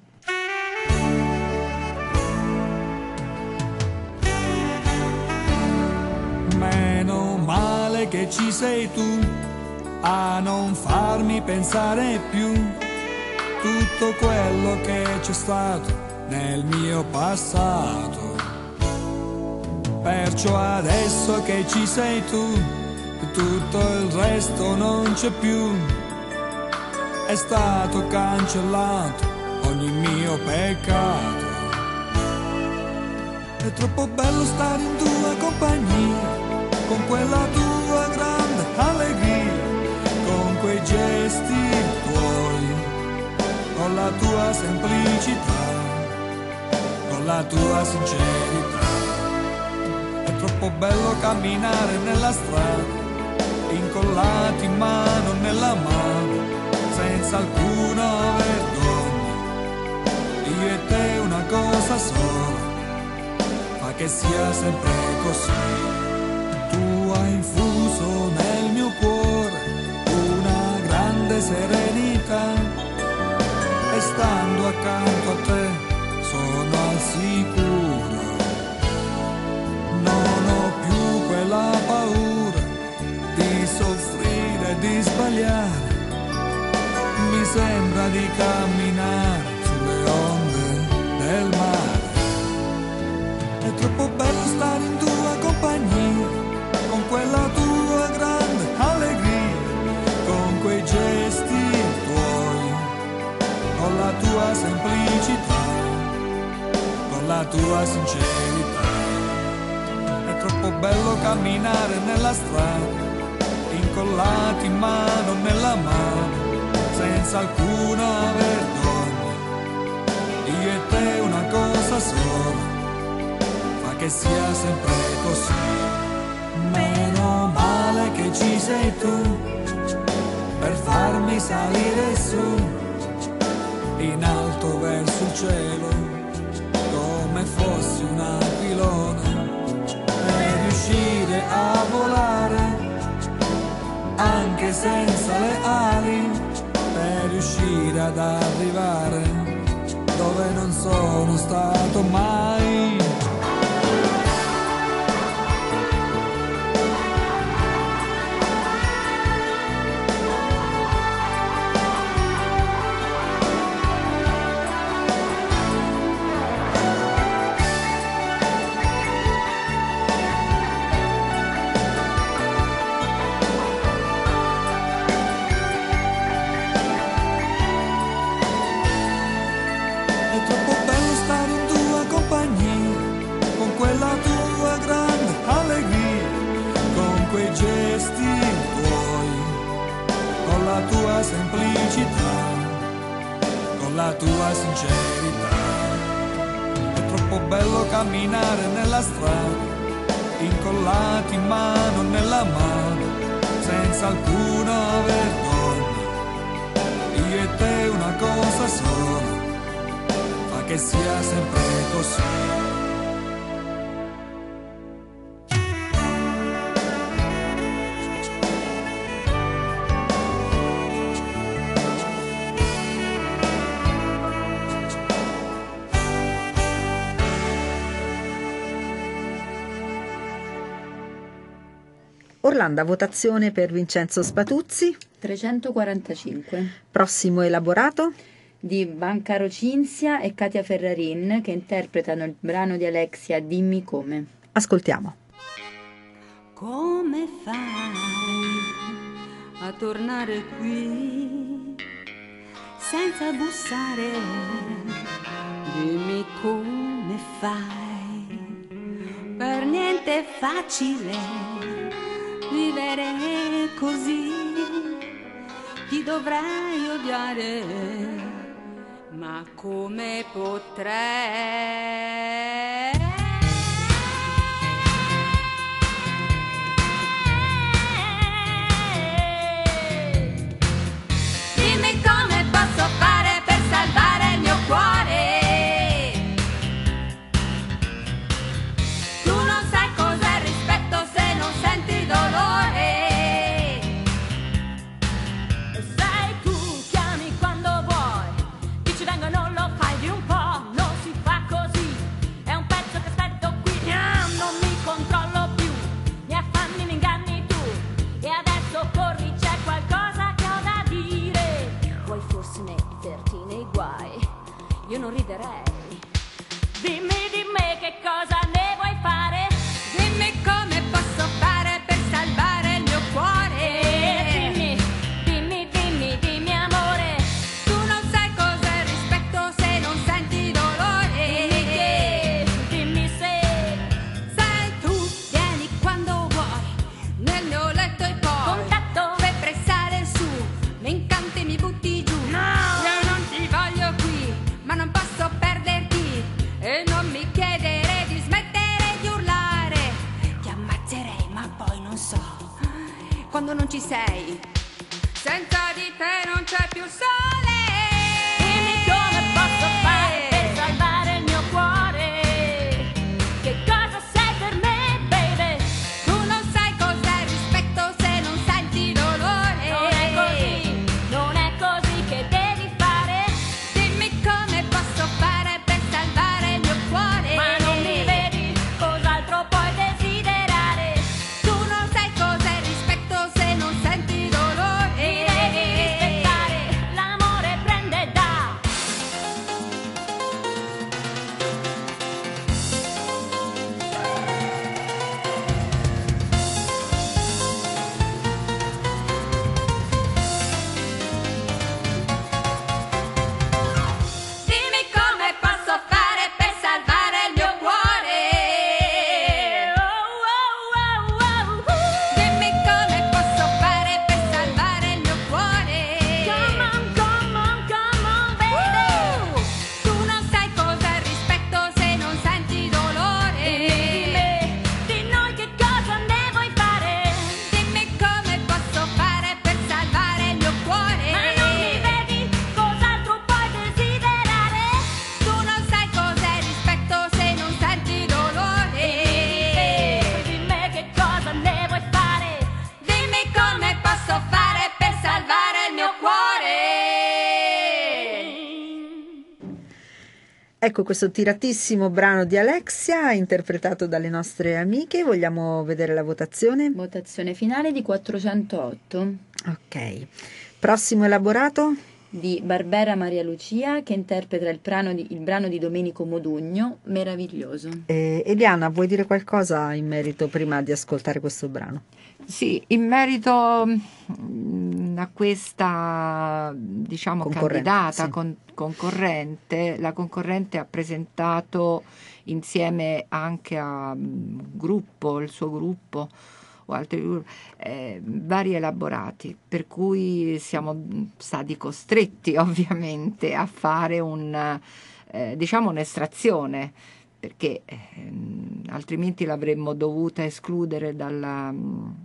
Speaker 8: Meno male che ci sei tu a non farmi pensare più tutto quello che c'è stato nel mio passato. Perciò adesso che ci sei tu, tutto il resto non c'è più. È stato cancellato ogni mio peccato. È troppo bello stare in tua compagnia, con quella tua grande allegria, con quei gesti tuoi, con la tua semplicità, con la tua sincerità. È troppo bello camminare nella strada, incollati mano nella mano, senza alcuna vergogna. Io e te una cosa sola, fa che sia sempre così. Tu hai infuso nel mio cuore una grande serenità, e stando accanto a te sono al sicuro. Non ho più quella paura di soffrire, di sbagliare. Mi sembra di camminare sulle onde del mare. È troppo bello stare in tua compagnia, con quella tua grande allegria, con quei gesti tuoi, con la tua semplicità, con la tua sincerità. È troppo bello camminare nella strada, incollati mano nella mano, senza alcuna vergogna. Io e te una cosa sola, fa che sia sempre così. Meno male che ci sei tu, per farmi salire su, in alto verso il cielo, come fossi un aquilone, e riuscire a volare, anche senza le ali, per riuscire ad arrivare dove non sono stato mai. Semplicità, con la tua sincerità. È troppo bello camminare nella strada, incollati mano nella mano, senza alcuna vergogna. Io e te una cosa sola, fa che sia sempre così.
Speaker 2: Orlando, votazione per Vincenzo Spatuzzi.
Speaker 4: 345.
Speaker 2: Prossimo elaborato?
Speaker 4: Di Bancaro Cinzia e Katia Ferrarin, che interpretano il brano di Alexia Dimmi come.
Speaker 2: Ascoltiamo.
Speaker 5: Come fai a tornare qui senza bussare? Dimmi come fai. Per niente è facile vivere così. Ti dovrei odiare, ma come potrei? Dimmi come posso fare per salvare il mio cuore. Tu non sai cos'è il rispetto se non senti dolore. Sai tu, chiami quando vuoi, dici vengo e non lo fai di un po', non si fa così, è un pezzo che aspetto qui. Non mi controllo più, mi affanni, mi inganni tu, e adesso corri, c'è qualcosa che ho da dire. Vuoi forse metterti nei guai, io non riderei. Dimmi di me che cosa ne vuoi fare. Dimmi come posso fare per salvare il mio cuore. Dimmi amore. Tu non sai cos'è il rispetto se non senti dolore. Dimmi se sai tu, vieni quando vuoi nel mio letto e poi contatto per pressare su, mi incanti, mi butti giù. Io non ti voglio qui, ma non posso perderti, e non mi chiedere di smettere di urlare. Ti ammazzerei, ma poi non so quando non ci sei. Senza di te non c'è più sole. Dimmi come posso fare per salvare il mio cuore. Che cosa sei per me, baby? Tu non sai cos'è il rispetto se non senti dolore. Non è così che devi fare. Dimmi come posso fare per salvare il mio cuore. Ma non mi vedi, cos'altro puoi desiderare? Tu non sai cos'è il rispetto se non senti dolore. Mi devi rispettare l'amore.
Speaker 2: Ecco questo tiratissimo brano di Alexia interpretato dalle nostre amiche. Vogliamo vedere la votazione?
Speaker 4: Votazione finale di 408.
Speaker 2: Ok. Prossimo elaborato?
Speaker 4: Di Barbera Maria Lucia, che interpreta il brano di Domenico Modugno, Meraviglioso.
Speaker 2: Eliana, vuoi dire qualcosa in merito prima di ascoltare questo brano?
Speaker 3: Sì, in merito a questa, diciamo, candidata concorrente, la concorrente ha presentato insieme anche a gruppo, il suo gruppo o altri vari elaborati, per cui siamo stati costretti ovviamente a fare diciamo un'estrazione, perché altrimenti l'avremmo dovuta escludere dal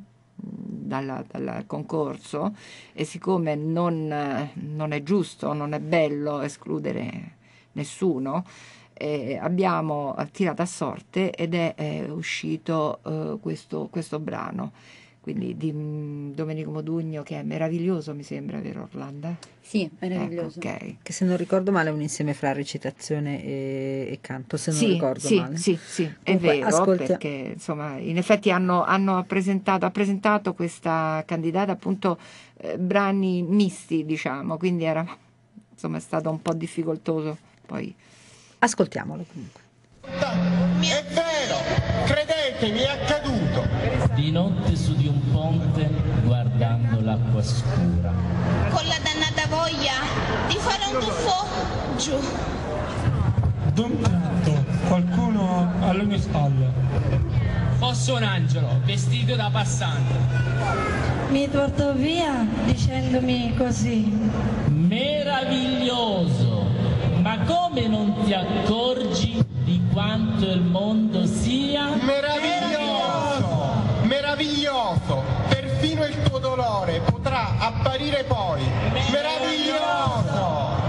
Speaker 3: concorso, e siccome non è giusto, non è bello escludere nessuno, abbiamo tirato a sorte ed è uscito questo brano, quindi di Domenico Modugno, che è Meraviglioso, mi sembra, vero Orlando?
Speaker 4: Sì, Meraviglioso.
Speaker 3: Ecco, okay.
Speaker 2: Che se non ricordo male è un insieme fra recitazione e canto, se non ricordo male.
Speaker 3: Sì, è vero, perché insomma in effetti ha presentato questa candidata appunto brani misti, diciamo, quindi è stato un po' difficoltoso poi.
Speaker 2: Ascoltiamolo comunque.
Speaker 11: È vero, credetemi, è accaduto.
Speaker 12: Di notte su di un ponte, guardando l'acqua scura.
Speaker 5: Con la dannata voglia di fare un tuffo giù.
Speaker 13: D'un tratto, qualcuno alle mie spalle.
Speaker 14: Fosse un angelo, vestito da passante.
Speaker 15: Mi portò via dicendomi così.
Speaker 12: Meraviglioso! Ma come non ti accorgi di quanto il mondo sia
Speaker 11: meraviglioso? Meraviglioso! Perfino il tuo dolore potrà apparire poi meraviglioso!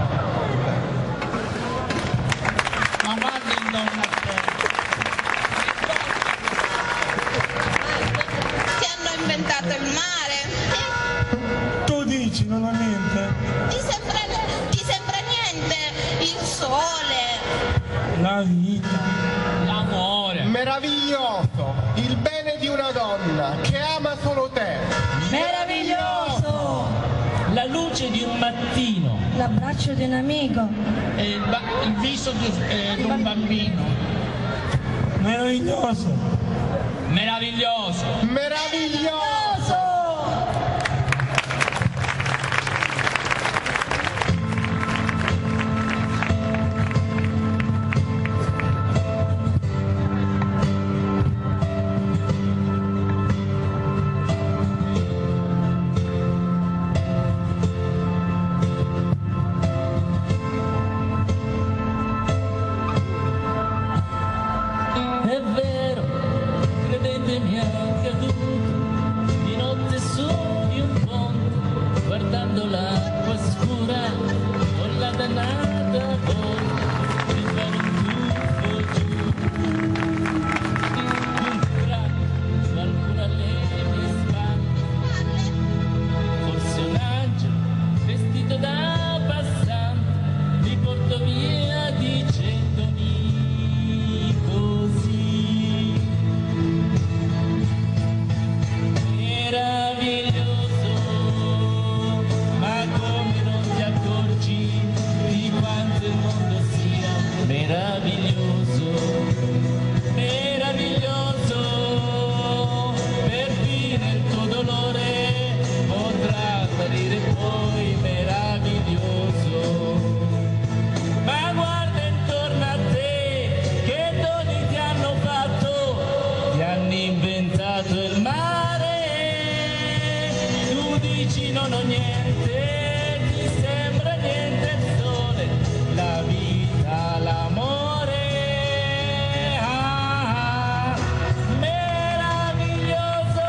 Speaker 14: Ma guarda il donna
Speaker 5: Ti hanno inventato il mare.
Speaker 13: Tu dici, non ho niente.
Speaker 5: Ti sembra niente il sole,
Speaker 13: La vita,
Speaker 14: l'amore.
Speaker 11: Meraviglioso! Il bene di una donna che ama solo te.
Speaker 15: Meraviglioso!
Speaker 12: la luce di un mattino,
Speaker 15: l'abbraccio di un amico,
Speaker 14: il viso di un bambino.
Speaker 13: Meraviglioso!
Speaker 14: Meraviglioso!
Speaker 11: Meraviglioso!
Speaker 12: è vero, credetemi è accaduto, di notte su di un ponte, guardando l'acqua scura, con la dannata voglia di fare un tuffo giù. Un tratto, qualcuno alle mie spalle, forse un angelo vestito da passante, mi portò via dicendomi così. Meraviglioso, ma come non ti accorgi di quanto il mondo sia meraviglioso, meraviglioso, perfino il tuo dolore potrà apparire poi meraviglioso. Ma guarda intorno a te, che doni ti hanno fatto, ti hanno inventato il mare. Tu dici non ho niente, ti sembra niente il sole, la vita, l'amore. Ah, meraviglioso,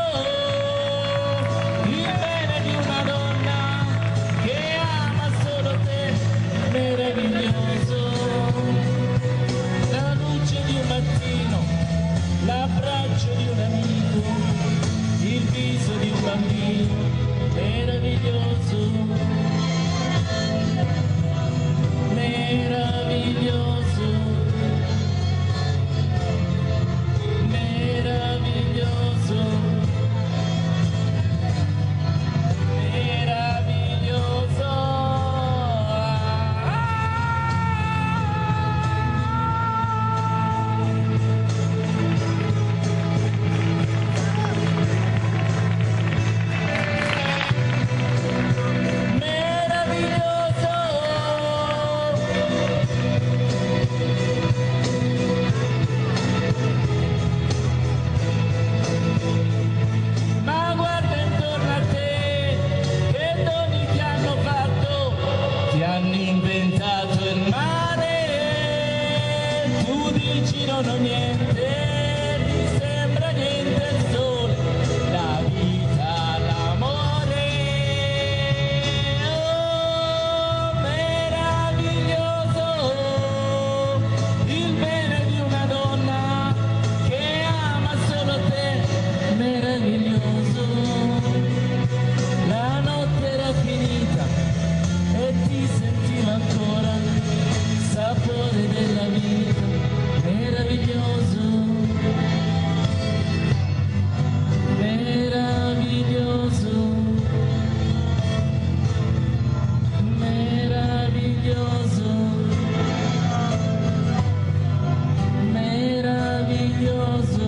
Speaker 12: il bene di una donna che ama solo te, meraviglioso, la luce di un mattino, l'abbraccio di un amico, il viso di un bambino, meraviglioso, meraviglioso. niente, mi sembra niente il sole, la vita, l'amore. Oh, meraviglioso il bene di una donna che ama solo te, meraviglioso. La notte era finita e ti sentiva ancora il sapore della vita, meraviglioso, meraviglioso, meraviglioso, meraviglioso,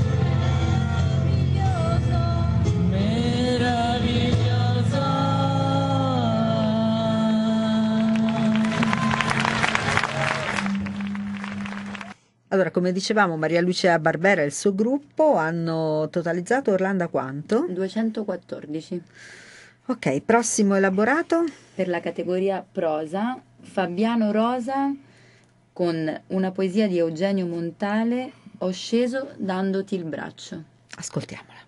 Speaker 2: Allora, come dicevamo, Maria Lucia Barbera e il suo gruppo hanno totalizzato, Orlando, quanto?
Speaker 4: 214.
Speaker 2: Ok, prossimo elaborato?
Speaker 4: Per la categoria prosa, Fabiano Rosa con una poesia di Eugenio Montale, Ho sceso dandoti il braccio.
Speaker 2: Ascoltiamola.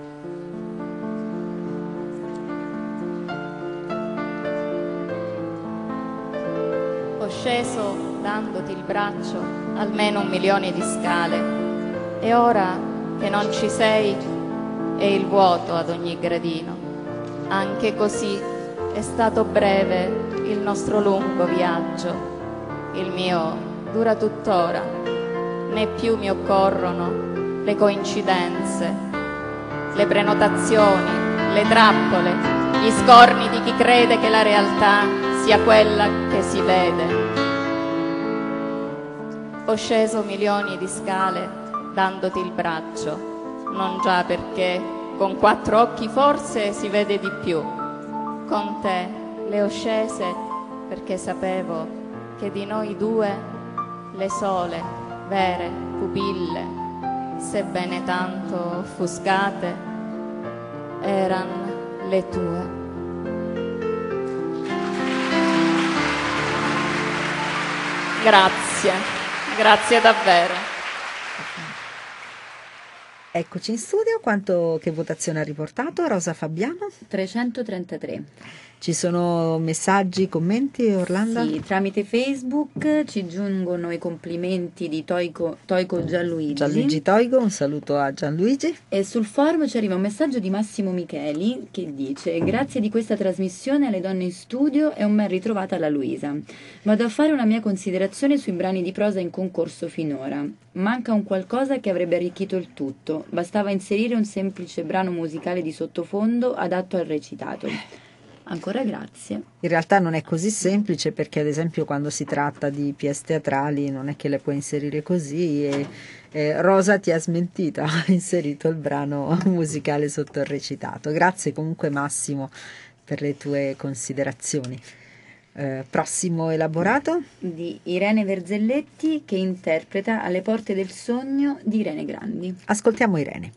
Speaker 16: Ho sceso dandoti il braccio almeno 1 milione di scale e ora che non ci sei è il vuoto ad ogni gradino. Anche così è stato breve il nostro lungo viaggio. Il mio dura tuttora, né più mi occorrono le coincidenze, le prenotazioni, le trappole, gli scorni di chi crede che la realtà sia quella che si vede. Ho sceso milioni di scale dandoti il braccio, non già perché con 4 occhi forse si vede di più. Con te le ho scese perché sapevo che di noi due le sole, vere pupille, sebbene tanto offuscate, eran le tue. Grazie, grazie davvero.
Speaker 2: Eccoci in studio, che votazione ha riportato Rosa Fabiano?
Speaker 4: 333.
Speaker 2: Ci sono messaggi, commenti, Orlando?
Speaker 4: Sì, tramite Facebook ci giungono i complimenti di Toico Gianluigi.
Speaker 2: Gianluigi Toigo, un saluto a Gianluigi.
Speaker 4: E sul forum ci arriva un messaggio di Massimo Micheli che dice: grazie di questa trasmissione alle donne in studio e un ben ritrovata alla Luisa. Vado a fare una mia considerazione sui brani di prosa in concorso finora. Manca un qualcosa che avrebbe arricchito il tutto. Bastava inserire un semplice brano musicale di sottofondo adatto al recitato. Ancora grazie.
Speaker 2: In realtà non è così semplice perché ad esempio quando si tratta di pièce teatrali non è che le puoi inserire così e Rosa ti ha smentita, ha inserito il brano musicale sotto il recitato. Grazie comunque Massimo per le tue considerazioni. Prossimo elaborato?
Speaker 4: Di Irene Verzelletti che interpreta Alle porte del sogno di Irene Grandi.
Speaker 2: Ascoltiamo Irene.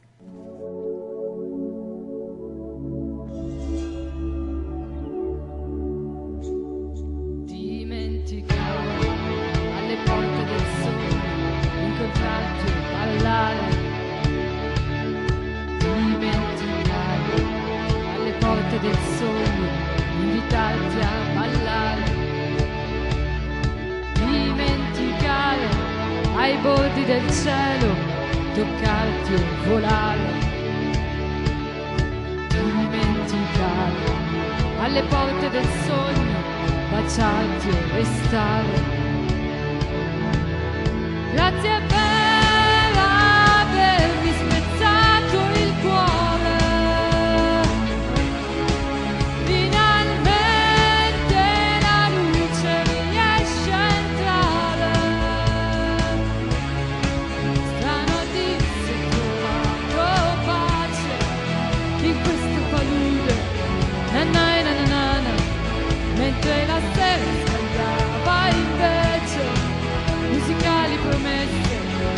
Speaker 17: Alle porte del sogno, incontrarti e ballare. Dimenticare alle porte del sogno, invitarti a ballare. Dimenticare ai bordi del cielo, toccarti o volare. Dimenticare alle porte del sogno, baciarti o restare. Grazie per avermi spezzato il cuore. Finalmente la luce riesce a entrare. Stanotte ho trovato pace in questa palude. Na na na na na. Mentre la sera sbagliava invece musicali promesse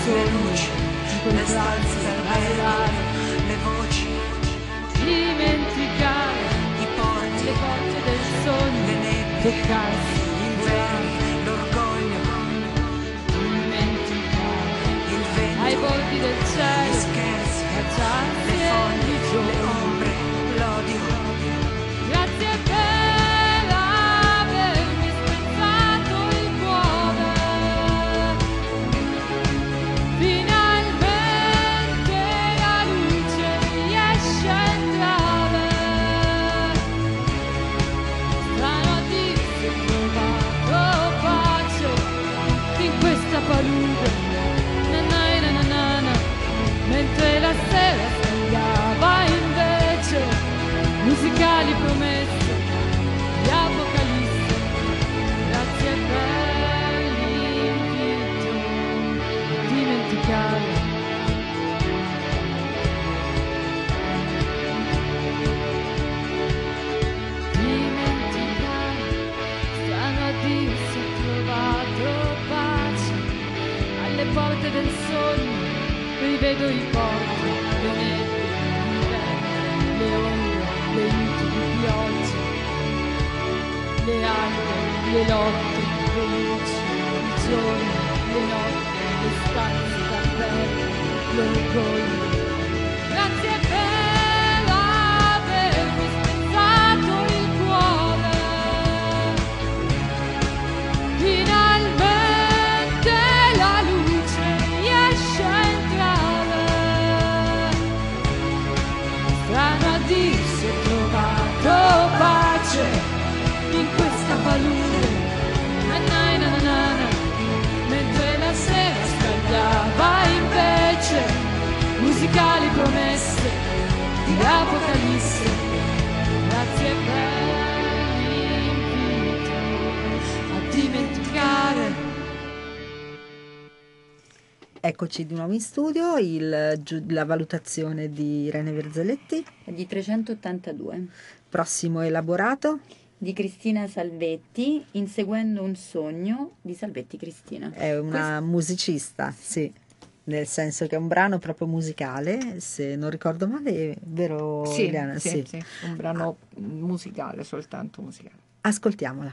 Speaker 17: sogni, in quel braccio avverare,
Speaker 18: le voci,
Speaker 17: dimenticare
Speaker 18: i porti,
Speaker 17: le porte del sogno,
Speaker 18: le nebbie,
Speaker 17: toccarsi
Speaker 18: gli inverni, l'orgoglio,
Speaker 17: dimenticare
Speaker 18: il vento,
Speaker 17: ai bordi del
Speaker 18: gli
Speaker 17: cielo,
Speaker 18: scherzi,
Speaker 17: baciarsi
Speaker 18: le
Speaker 17: e
Speaker 18: foglie,
Speaker 17: i
Speaker 18: le
Speaker 17: giorni.
Speaker 18: ombre, l'odio.
Speaker 17: Grazie per avermi spezzato il cuore. Finalmente la luce riesce a entrare. Strano a dirsi ho trovato pace in questa palude. Na na na na na. Mentre la sera sbagliava invece musicali promesse di Apocalisse. Grazie per l'invito a dimenticare. Dimenticare, strano a dirsi ho trovato pace alle porte del sogno. Rivedo i porti, le nebbie, l'inverno, le onde, le liti di pioggia, le albe, le lotte, le luci, i giorni, le notti, le stanze d'albergo, l'orgoglio. Grazie per avermi spezzato il cuore. Finalmente la luce riesce a entrare. Strano a dirsi ho trovato pace in questa palude. Na na na na na. Mentre la sera scagliava invece musicali promesse di Apocalisse. Grazie per l'invito a dimenticare.
Speaker 2: Eccoci di nuovo in studio, la valutazione di Irene Verzelletti.
Speaker 4: Di 382.
Speaker 2: Prossimo elaborato.
Speaker 4: Di Cristina Salvetti, Inseguendo un sogno di Salvetti Cristina.
Speaker 2: È una musicista, sì, nel senso che è un brano proprio musicale, se non ricordo male, vero
Speaker 3: Sì,
Speaker 2: Eliana?
Speaker 3: sì, sì, un brano musicale, soltanto musicale.
Speaker 2: Ascoltiamola.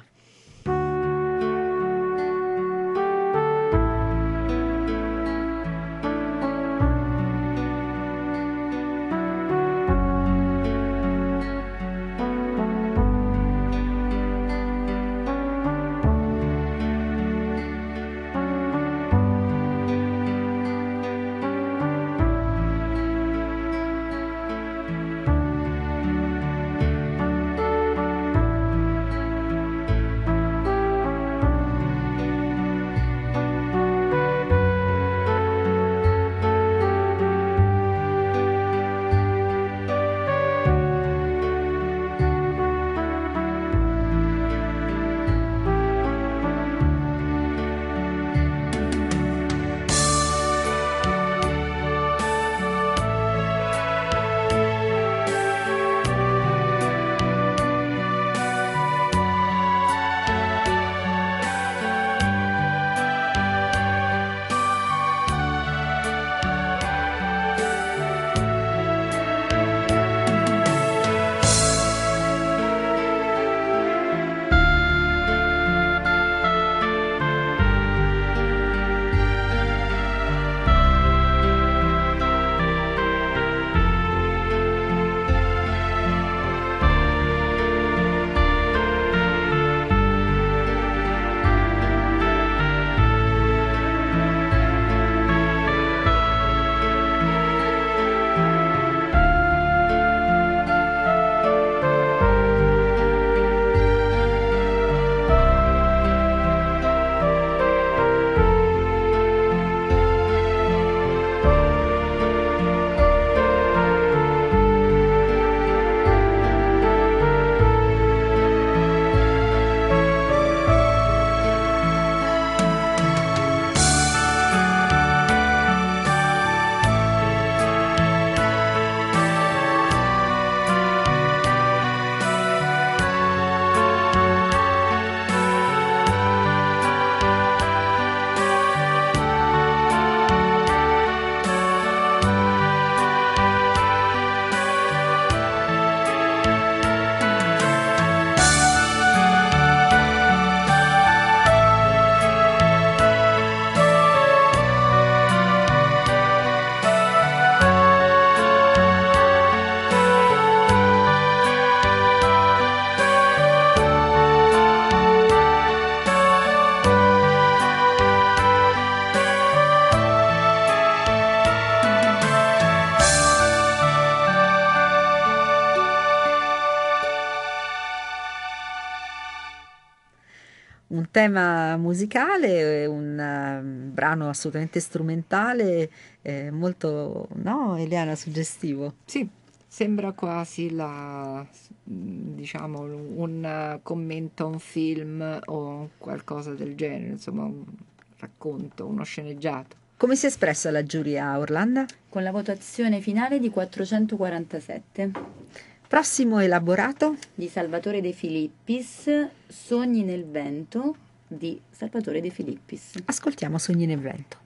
Speaker 2: tema musicale, un brano assolutamente strumentale, molto, no, Eliana, suggestivo.
Speaker 3: Sì, sembra quasi diciamo, un commento a un film o qualcosa del genere, insomma, un racconto, uno sceneggiato.
Speaker 2: Come si è espressa la giuria, Orlando?
Speaker 4: Con la votazione finale di 447.
Speaker 2: Prossimo elaborato?
Speaker 4: Di Salvatore De Filippis, Sogni nel vento di Salvatore De Filippis.
Speaker 2: Ascoltiamo Sogni nel vento.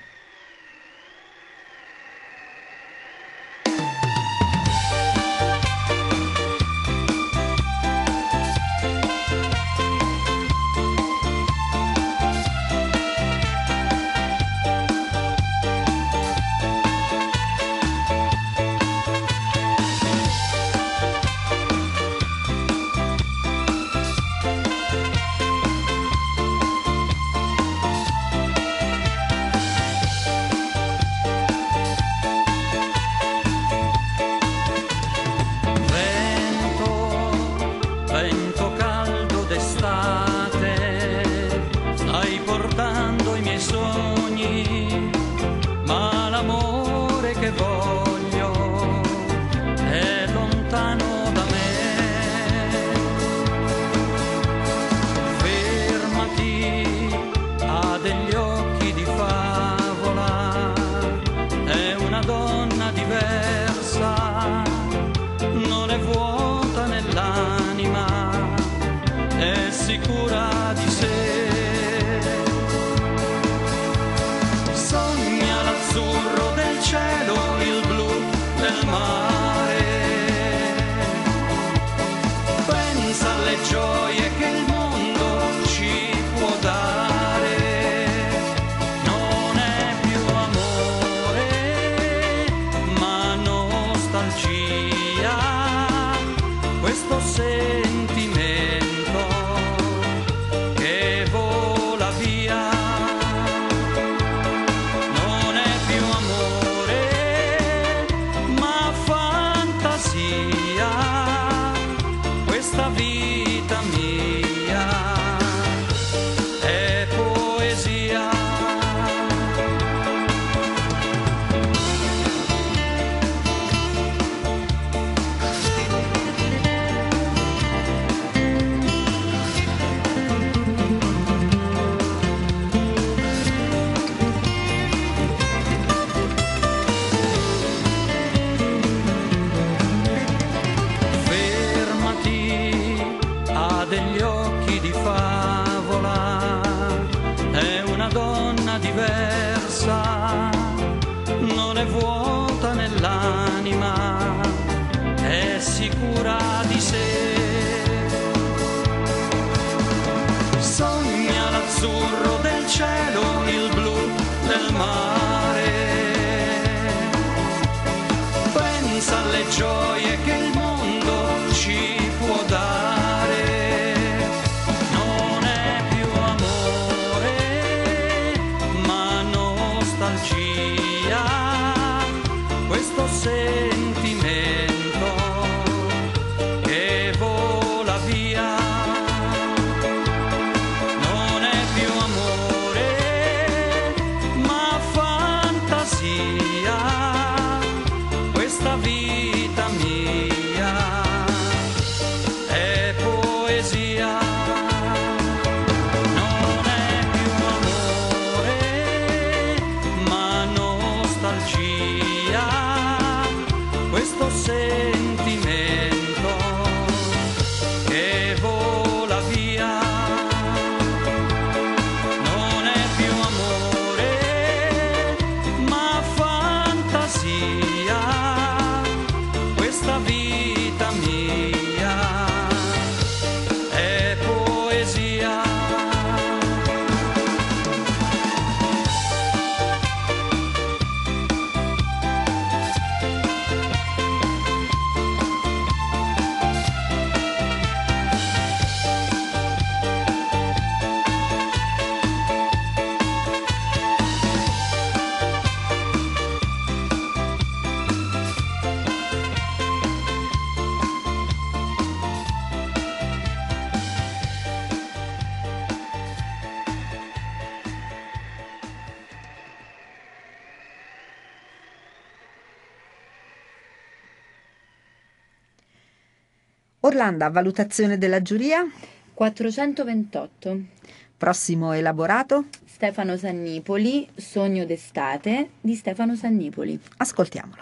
Speaker 19: Vento caldo d'estate, stai portando i miei sogni, ma l'amore che voglio è lontano da me. Fermati, ha degli occhi di favola, è una donna diversa, non è vuota nell'anima, è sicura di sé. Sogna l'azzurro del cielo, il blu del mare, pensa alle gioie che il mondo ci può dare. Non è più amore, ma nostalgia, questo sentimento che vola via. Non è più amore, ma fantasia, questa vita mia è poesia. Fermati, ha degli occhi di favola, è una donna diversa, non è vuota nell'anima, è sicura di sé. Sogna l'azzurro del cielo, il blu del mare, pensa alle gioie che il mondo ci può dare. Non è più amore, ma nostalgia, questo sentimento che vola via. Non è più amore, ma fantasia, questa vita mia è poesia. Non è più amore, ma nostalgia,
Speaker 2: Orlando, valutazione della giuria?
Speaker 4: 428.
Speaker 2: Prossimo elaborato?
Speaker 4: Stefano Sannipoli, Sogno d'estate di Stefano Sannipoli.
Speaker 2: Ascoltiamolo.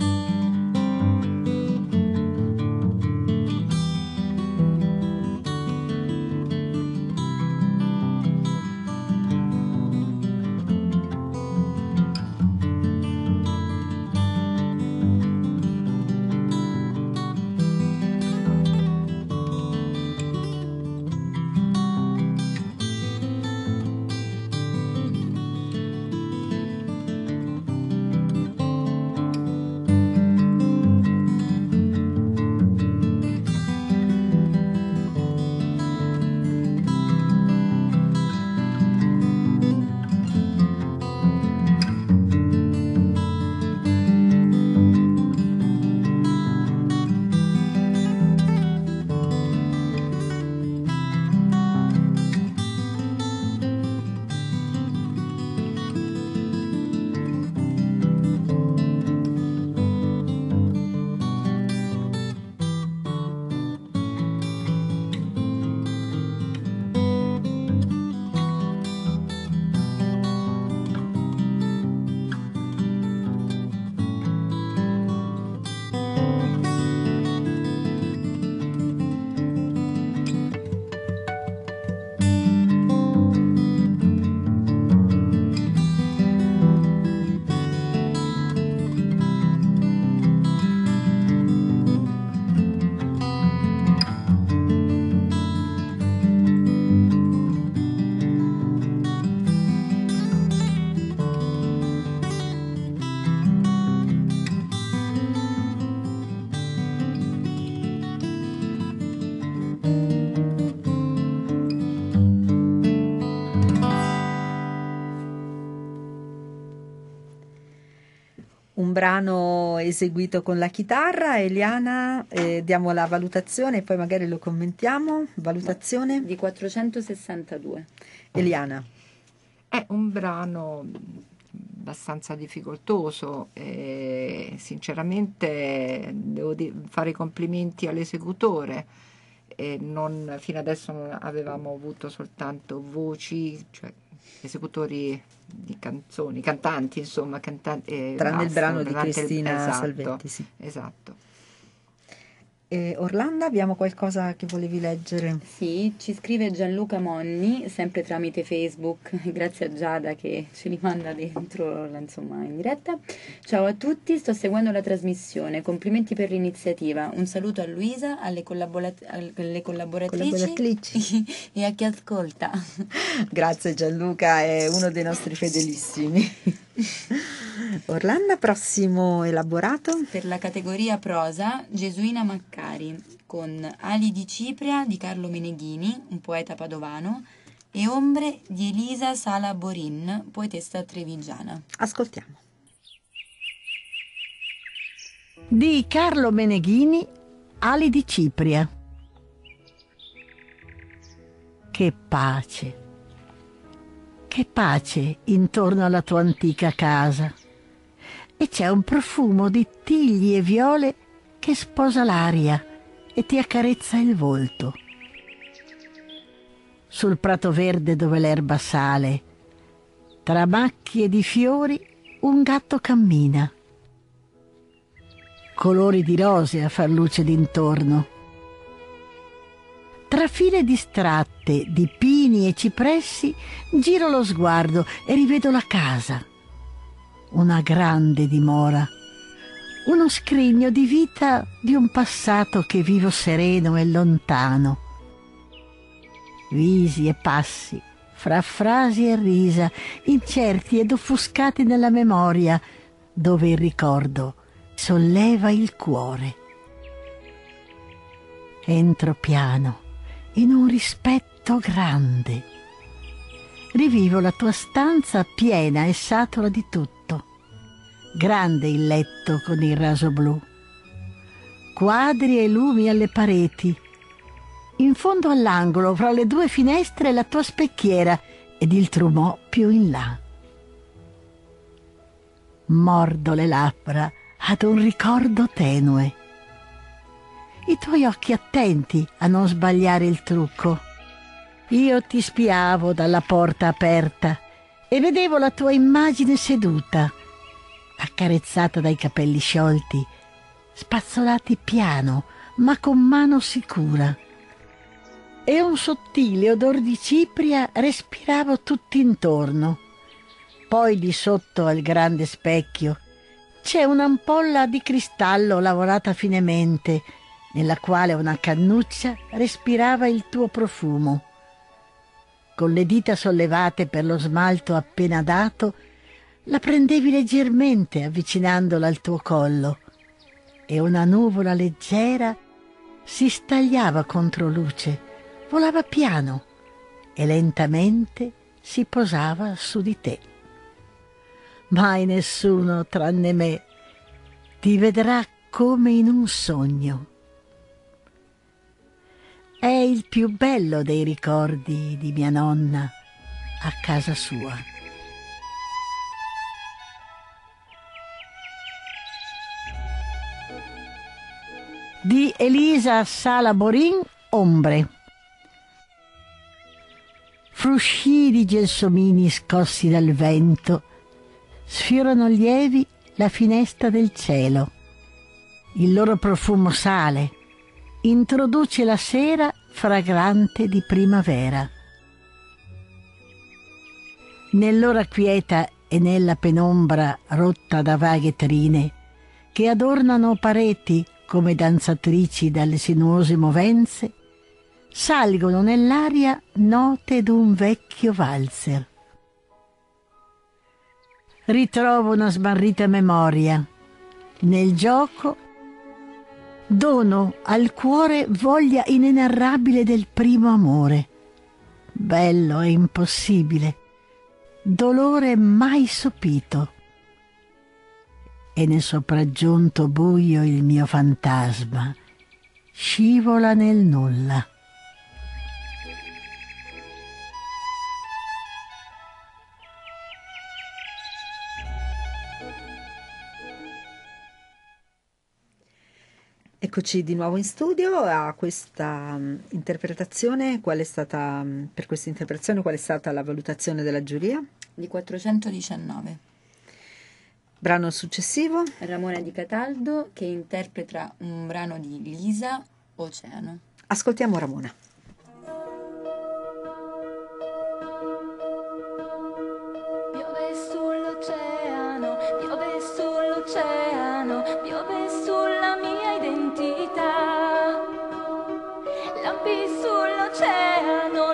Speaker 2: Un brano eseguito con la chitarra. Eliana, diamo la valutazione e poi magari lo commentiamo. Valutazione?
Speaker 4: Di 462.
Speaker 2: Eliana.
Speaker 3: È un brano abbastanza difficoltoso e sinceramente devo fare i complimenti all'esecutore. Fino adesso non avevamo avuto soltanto voci, cioè esecutori di canzoni, cantanti insomma, tranne
Speaker 2: il brano di Cristina
Speaker 3: esatto,
Speaker 2: Salvetti, sì.
Speaker 3: Esatto.
Speaker 2: Orlando, abbiamo qualcosa che volevi leggere?
Speaker 4: Sì, ci scrive Gianluca Monni, sempre tramite Facebook, grazie a Giada che ce li manda dentro, insomma, in diretta. Ciao a tutti, sto seguendo la trasmissione, complimenti per l'iniziativa, un saluto a Luisa, alle collaboratrici e a chi ascolta.
Speaker 2: Grazie Gianluca, è uno dei nostri fedelissimi. Orlando, prossimo elaborato?
Speaker 4: Per la categoria prosa, Gesuina Maccari, con Ali di Cipria di Carlo Meneghini, un poeta padovano, e Ombre di Elisa Sala Borin, poetessa trevigiana.
Speaker 2: Ascoltiamo.
Speaker 20: Di Carlo Meneghini, Ali di Cipria. Che pace intorno alla tua antica casa. E c'è un profumo di tigli e viole che sposa l'aria e ti accarezza il volto. Sul prato verde dove l'erba sale, tra macchie di fiori, un gatto cammina. Colori di rose a far luce d'intorno. Tra file distratte di pini e cipressi giro lo sguardo e rivedo la casa. Una grande dimora, uno scrigno di vita di un passato che vivo sereno e lontano. Visi e passi, fra frasi e risa, incerti ed offuscati nella memoria, dove il ricordo solleva il cuore. Entro piano, in un rispetto grande. Rivivo la tua stanza piena e satura di tutto. Grande il letto con il raso blu, quadri e lumi alle pareti. In fondo all'angolo, fra le due finestre, la tua specchiera ed il trumò più in là. Mordo le labbra ad un ricordo tenue. i tuoi occhi attenti a non sbagliare il trucco. Io ti spiavo dalla porta aperta e vedevo la tua immagine seduta, accarezzata dai capelli sciolti, spazzolati piano ma con mano sicura. E un sottile odor di cipria respiravo tutt'intorno. Poi di sotto al grande specchio c'è un'ampolla di cristallo lavorata finemente, nella quale una cannuccia respirava il tuo profumo. Con le dita sollevate per lo smalto appena dato, la prendevi leggermente avvicinandola al tuo collo e una nuvola leggera si stagliava contro luce, volava piano e lentamente si posava su di te. Mai nessuno, tranne me, ti vedrà come in un sogno. È il più bello dei ricordi di mia nonna a casa sua. Di Elisa Sala Borin, Ombre. Frusci di gelsomini scossi dal vento sfiorano lievi la finestra del cielo. Il loro profumo sale, introduce la sera fragrante di primavera. Nell'ora quieta e nella penombra rotta da vaghe trine che adornano pareti come danzatrici dalle sinuose movenze, salgono nell'aria note d'un vecchio valzer. Ritrovo una smarrita memoria. Nel gioco dono al cuore voglia inenarrabile del primo amore, bello e impossibile, dolore mai sopito. E nel sopraggiunto buio il mio fantasma scivola nel nulla.
Speaker 2: Eccoci di nuovo in studio a questa interpretazione. Qual è stata, per questa interpretazione, qual è stata la valutazione della giuria?
Speaker 4: Di 419.
Speaker 2: Brano successivo?
Speaker 4: Ramona Di Cataldo, che interpreta un brano di Lisa, Oceano.
Speaker 2: Ascoltiamo Ramona.
Speaker 5: Piove sull'oceano, piove sull'oceano, piove sulla mia identità. Lampi sull'oceano,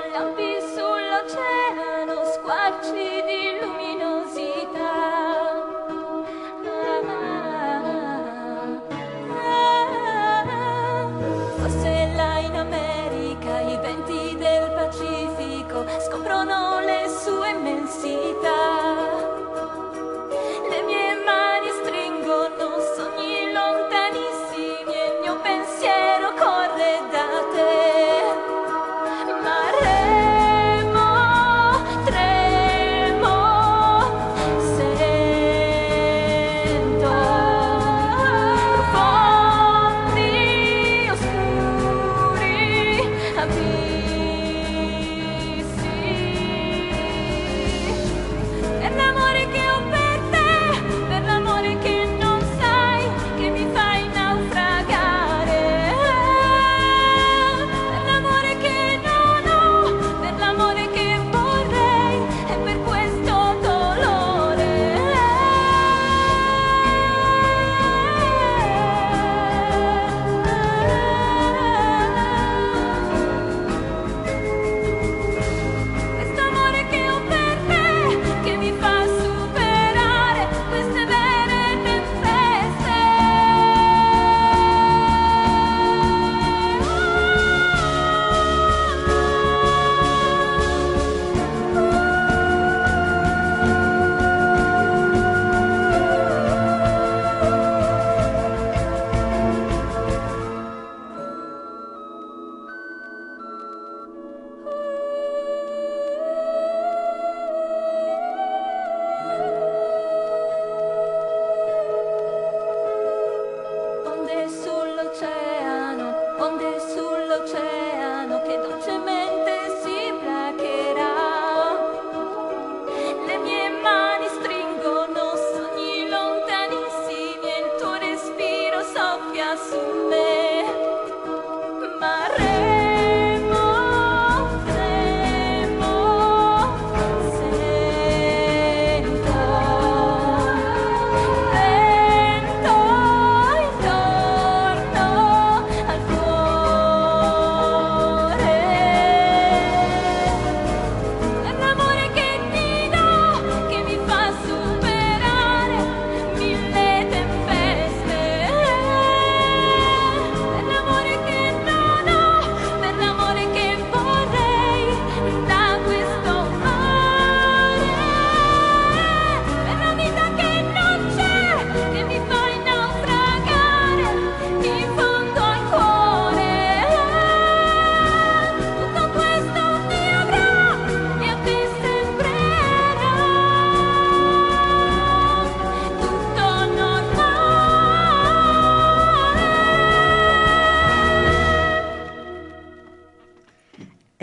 Speaker 5: squarci di luminosità. Forse là in America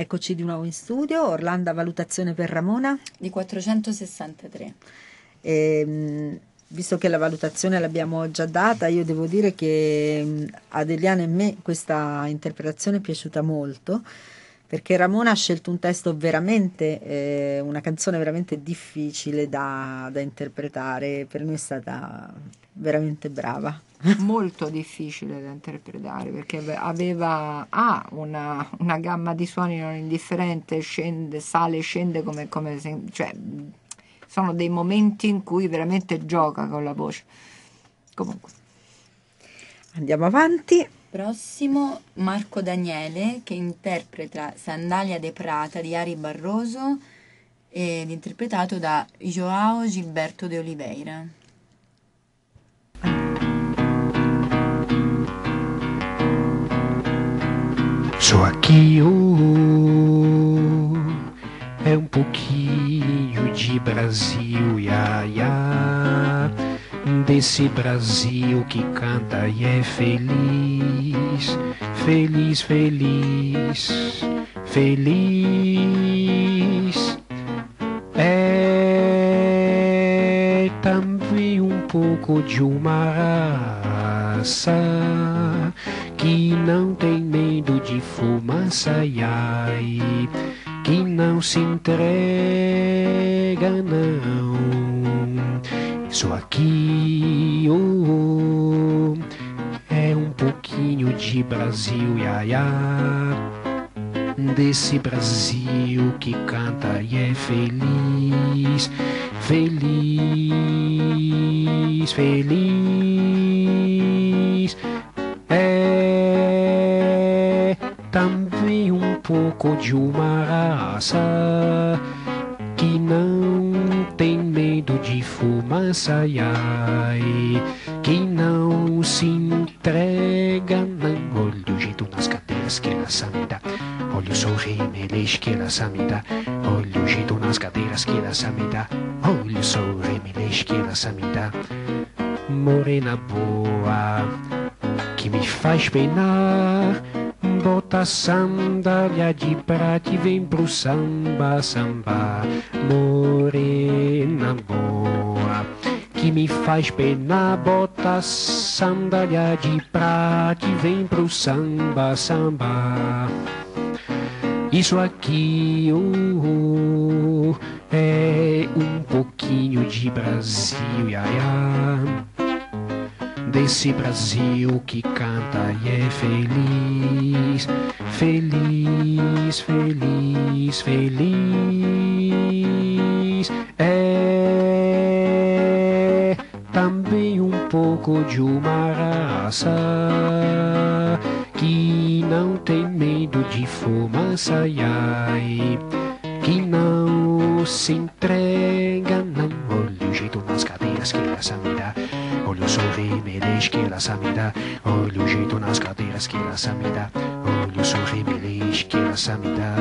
Speaker 2: Eccoci di nuovo in studio. Orlando, valutazione per Ramona?
Speaker 4: Di 463.
Speaker 2: Visto che la valutazione l'abbiamo già data, io devo dire che ad Eliana e me questa interpretazione è piaciuta molto, perché Ramona ha scelto un testo veramente, una canzone veramente difficile da interpretare. Per noi è stata veramente brava.
Speaker 3: Molto difficile da interpretare, perché aveva una gamma di suoni non indifferente, scende, sale, scende cioè sono dei momenti in cui veramente gioca con la voce. Comunque
Speaker 2: andiamo avanti.
Speaker 4: Prossimo, Marco Daniele, che interpreta Sandalia de Prata di Ari Barroso ed interpretato da João Gilberto de Oliveira.
Speaker 21: Só aqui é um pouquinho de Brasil, ia, ia, desse Brasil que canta e é feliz, feliz, feliz, feliz. É também um pouco de uma raça que não tem medo de fumaça, ai, que não se entrega, não. Isso aqui é um pouquinho de Brasil, ia, ia, desse Brasil que canta e é feliz, feliz, feliz. É também um pouco de uma raça que não tem medo de fumaça, ai, que não se entrega, não. Olha o jeito nas cadeiras que ela sabe dar, olha o sorriso melês que ela sabe dar, olha o jeito nas cadeiras que ela sabe dar, olha o sorriso melês que ela sabe dar. Morena boa que me faz penar, bota sandália de prata e vem pro samba, samba. Morena boa que me faz penar, bota sandália de prata e vem pro samba, samba. Isso aqui é um pouquinho de Brasil, ia, ia, desse Brasil que canta e é feliz, feliz, feliz, feliz. É também um pouco de uma raça que não tem medo de fumaça, ai, que não se entrega, não. Olha o jeito nas cadeiras que ela sabe dar, olha o sorriso melês que ela sabe dar, olha o jeito nas cadeiras que ela sabe dar, olha o sorriso melês que ela sabe dar.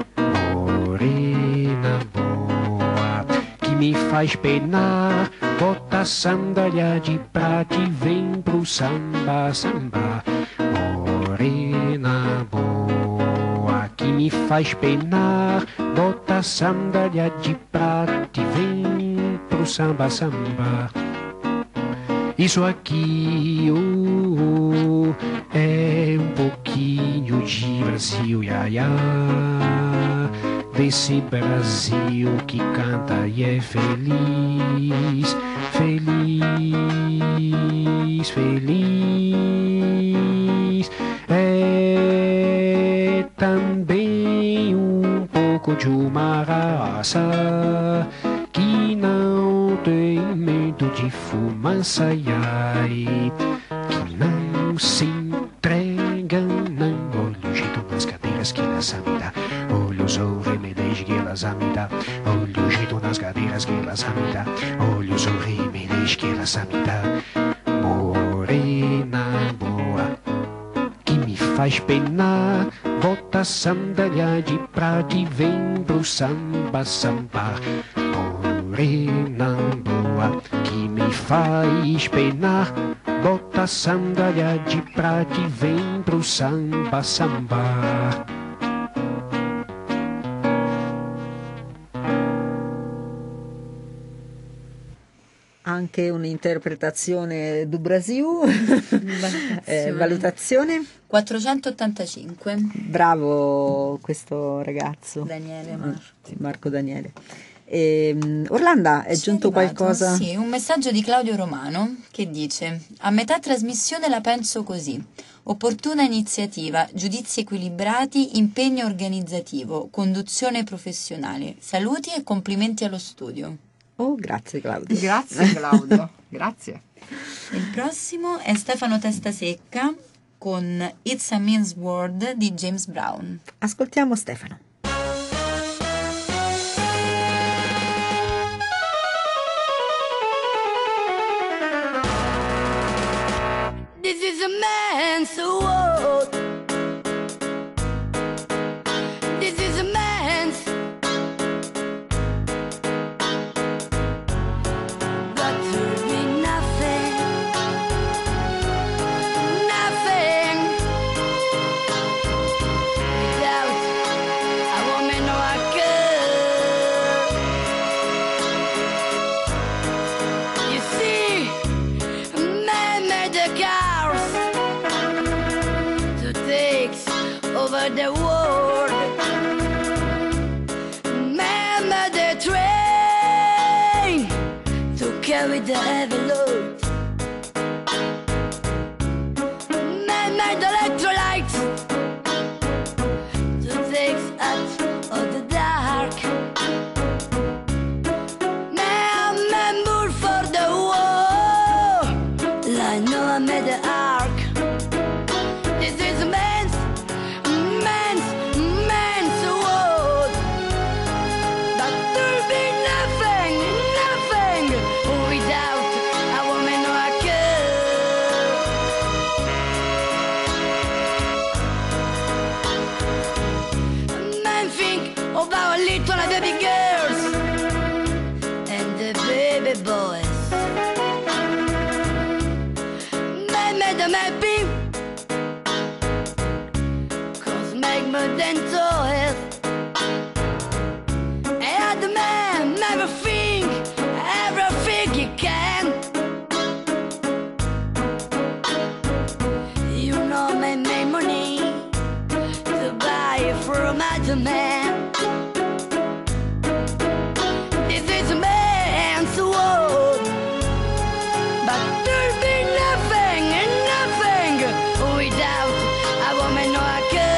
Speaker 21: Morena boa que me faz penar, bota sandália de prata e vem pro samba, samba. Morena boa que me faz penar, bota sandália de prata e vem pro samba, samba. Isso aqui é um pouquinho de Brasil, ia, ia, desse Brasil que canta e é feliz, feliz, feliz. É também um pouco de uma raça que não tem medo de fumaça, ai, que não se entrega, não. Olha o jeito nas cadeiras que ela sabe dar, olha os remédios que ela sabe dar, olha o jeito nas cadeiras que ela sabe dar, olha os remédios que ela sabe dar. Morena boa que me faz penar, bota sandália de prata e vem pro samba, samba. Morena boa que me faz penar, bota sandália de prata e vem pro samba, samba.
Speaker 2: Anche un'interpretazione du Brasil. Valutazione
Speaker 4: 485.
Speaker 2: Bravo questo ragazzo
Speaker 4: Daniele
Speaker 2: Marco Daniele. Orlando, è giunto qualcosa?
Speaker 4: Sì, un messaggio di Claudio Romano che dice: a metà trasmissione la penso così: opportuna iniziativa, giudizi equilibrati, impegno organizzativo, conduzione professionale, saluti e complimenti allo studio.
Speaker 2: Oh, grazie Claudio.
Speaker 3: Grazie Claudio, grazie.
Speaker 4: Il prossimo è Stefano Testasecca con It's a Means World di James Brown.
Speaker 2: Ascoltiamo Stefano.
Speaker 5: This is a man's world. This is a man's. But there will be nothing, nothing without a woman or a girl. You see, man made a cars to take over the world. Man made a train to carry the heavy load. Man made electrolytes to take us out of the dark. Man moved for the war. I know I made the ark. This is man's world. But there'll be nothing, nothing without a woman or a girl. Man think about little baby girls and the baby boys. Man made them happy, cause make me dental health. And the man everything he can. You know man make money to buy from other man. This is a man's world. But there'll be nothing, nothing without a woman or a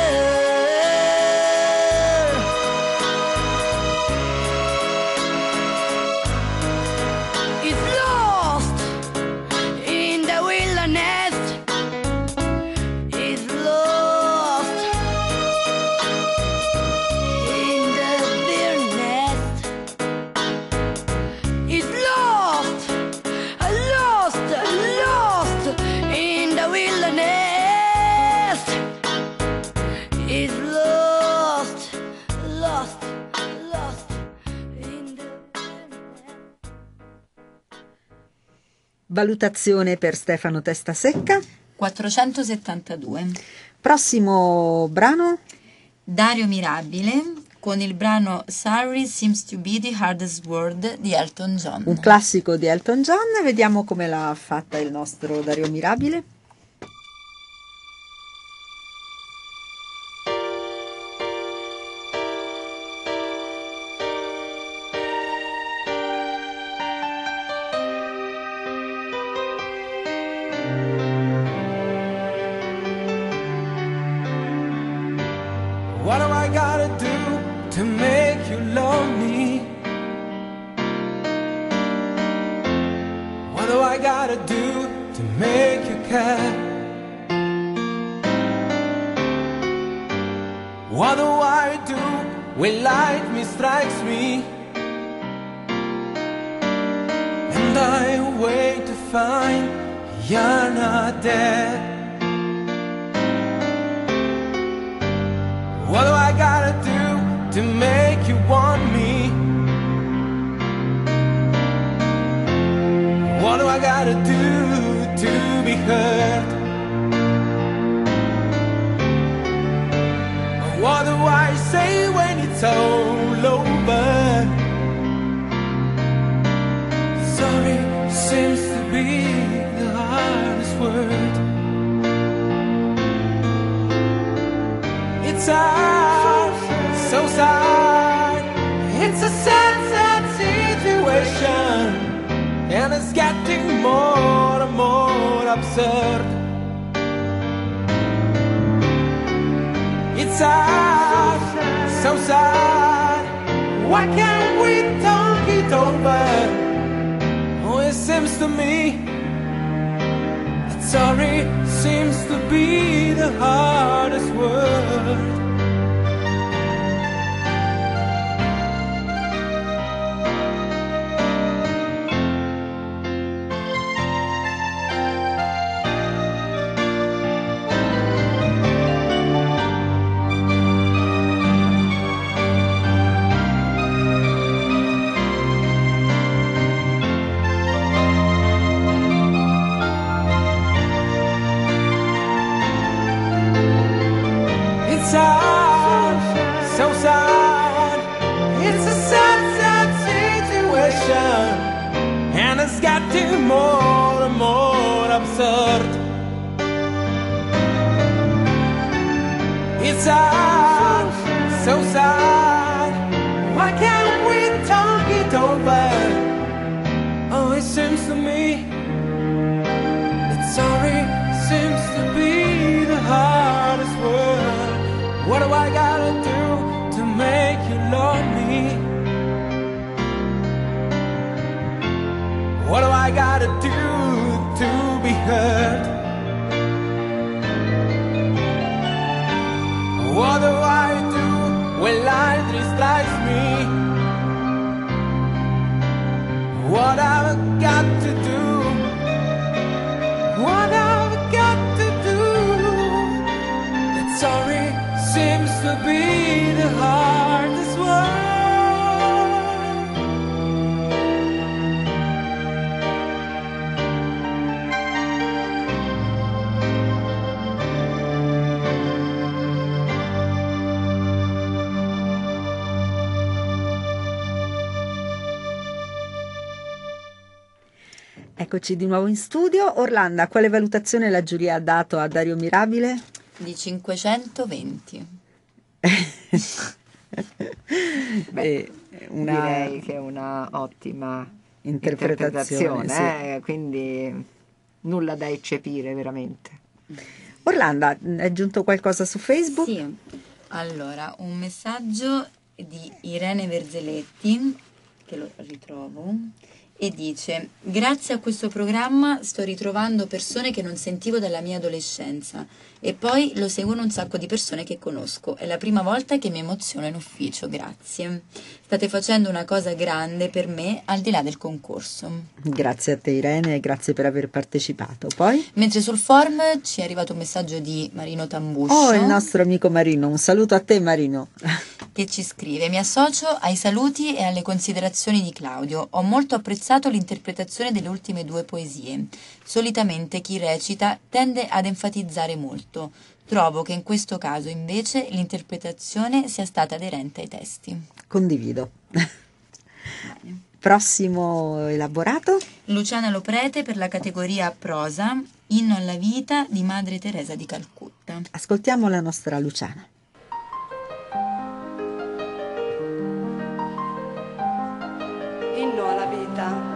Speaker 5: girl. It's lost in the wilderness. It's lost in the wilderness. It's lost, lost, lost in the wilderness. It's lost, lost, lost in the
Speaker 2: Valutazione per Stefano Testasecca.
Speaker 4: 472.
Speaker 2: Prossimo brano.
Speaker 4: Dario Mirabile con il brano Sorry Seems to Be the Hardest Word di Elton John.
Speaker 2: Un classico di Elton John. Vediamo come l'ha fatta il nostro Dario Mirabile.
Speaker 19: What do I gotta do to make you love me? What do I gotta do to make you care? What do I do when lightning strikes me? And I wait to find you're not there. What do I gotta do to make you want me? What do I gotta do to be heard? What do I say when it's all over? Sorry seems to be the hardest word. It's hard, so sad. It's a sad, sad situation, and it's getting more and more absurd. It's sad, so sad. Why can't we talk it over? Oh, it seems to me that sorry seems to be the hardest word. So sad, it's a sad, sad situation, and it's getting more and more absurd. It's sad, so sad. Why can't we talk it over? Oh, it seems to me that sorry seems to be the hardest word. What do I gotta do to make you love me? What do I gotta do to be heard? What do I do when life strikes me? What have I got to do? What have I got to do? That sorry seems to be the hardest word.
Speaker 2: Eccoci di nuovo in studio. Orlando, quale valutazione la giuria ha dato a Dario Mirabile?
Speaker 4: Di 520.
Speaker 3: Direi che è una ottima interpretazione,
Speaker 2: sì.
Speaker 3: Quindi nulla da eccepire veramente.
Speaker 2: Orlando, hai aggiunto qualcosa su Facebook?
Speaker 4: Sì, allora un messaggio di Irene Verzeletti, che lo ritrovo, e dice: grazie a questo programma sto ritrovando persone che non sentivo dalla mia adolescenza e poi lo seguono un sacco di persone che conosco. È la prima volta che mi emoziono in ufficio, grazie. State facendo una cosa grande per me al di là del concorso.
Speaker 2: Grazie a te Irene e grazie per aver partecipato. Poi?
Speaker 4: Mentre sul forum ci è arrivato un messaggio di Marino Tambuscio.
Speaker 2: Oh, il nostro amico Marino, un saluto a te Marino.
Speaker 4: Che ci scrive: mi associo ai saluti e alle considerazioni di Claudio. Ho molto apprezzato l'interpretazione delle ultime due poesie. Solitamente chi recita tende ad enfatizzare molto. Trovo che in questo caso invece l'interpretazione sia stata aderente ai testi.
Speaker 2: Condivido. Prossimo elaborato?
Speaker 4: Luciana Loprete per la categoria prosa, Inno alla vita di Madre Teresa di Calcutta.
Speaker 2: Ascoltiamo la nostra Luciana.
Speaker 7: Inno alla vita.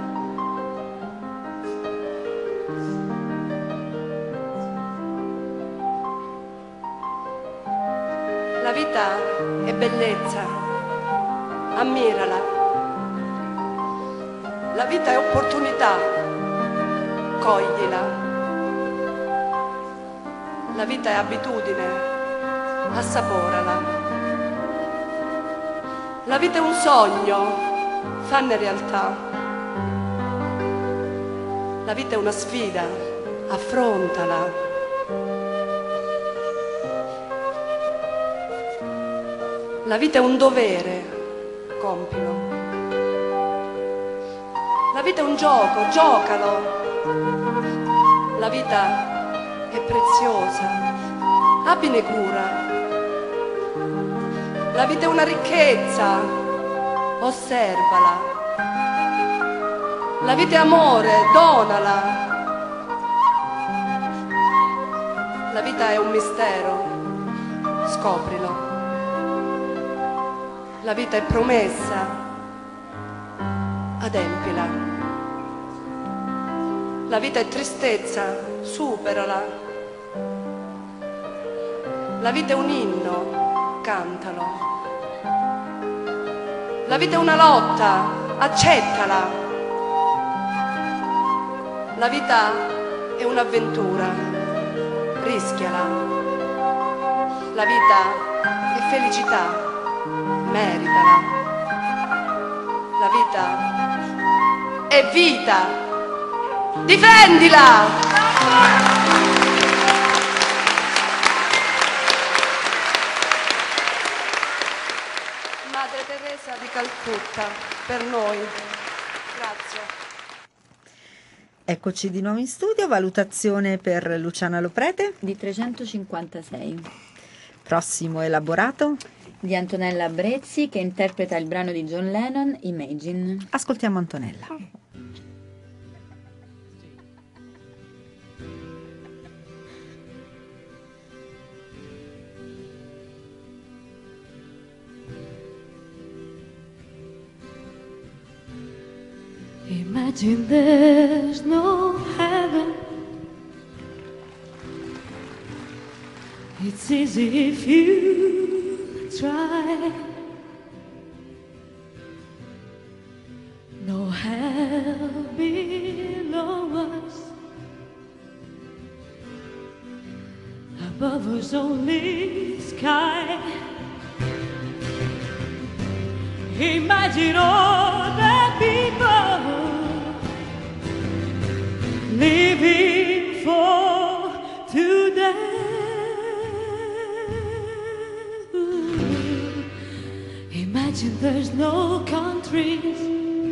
Speaker 7: La vita è bellezza, ammirala. La vita è opportunità, coglila. La vita è abitudine, assaporala. La vita è un sogno, fanne realtà. La vita è una sfida, affrontala. La vita è un dovere, compilo. La vita è un gioco, giocalo. La vita è preziosa, abbine cura. La vita è una ricchezza, osservala.
Speaker 1: La vita è amore, donala. La vita è un mistero, scoprilo. La vita è promessa, adempila. La vita è tristezza, superala. La vita è un inno, cantalo. La vita è una lotta, accettala. La vita è un'avventura, rischiala. La vita è felicità, meritala. La vita è vita, difendila! Madre Teresa di Calcutta, per noi. Grazie.
Speaker 2: Eccoci di nuovo in studio, valutazione per Luciana Loprete.
Speaker 4: Di 356.
Speaker 2: Prossimo elaborato.
Speaker 4: Di Antonella Brezzi, che interpreta il brano di John Lennon, Imagine.
Speaker 2: Ascoltiamo Antonella.
Speaker 17: Imagine there's no heaven. It's easy if you try. No hell below us. Above us only sky. Imagine all the people living for today. Imagine there's no countries.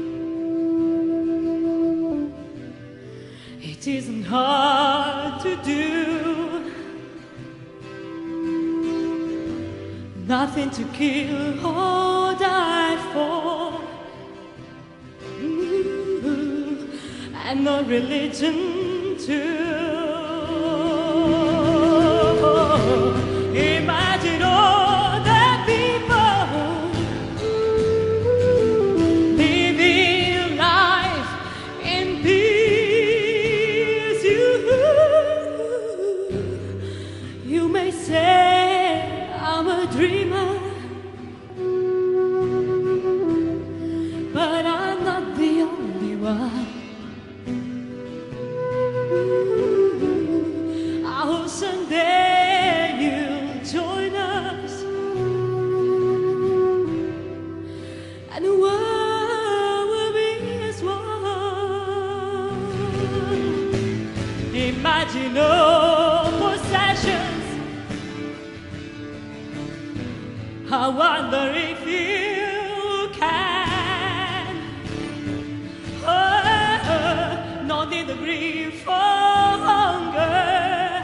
Speaker 17: It isn't hard to do. Nothing to kill or die for. And no religion too. Imagine all the people living life in peace. You may say I'm a dreamer, but I'm not the only one. I hope someday you'll join us, and the world will be as one. Imagine no possessions. I wonder if you can. Not in the grief for hunger,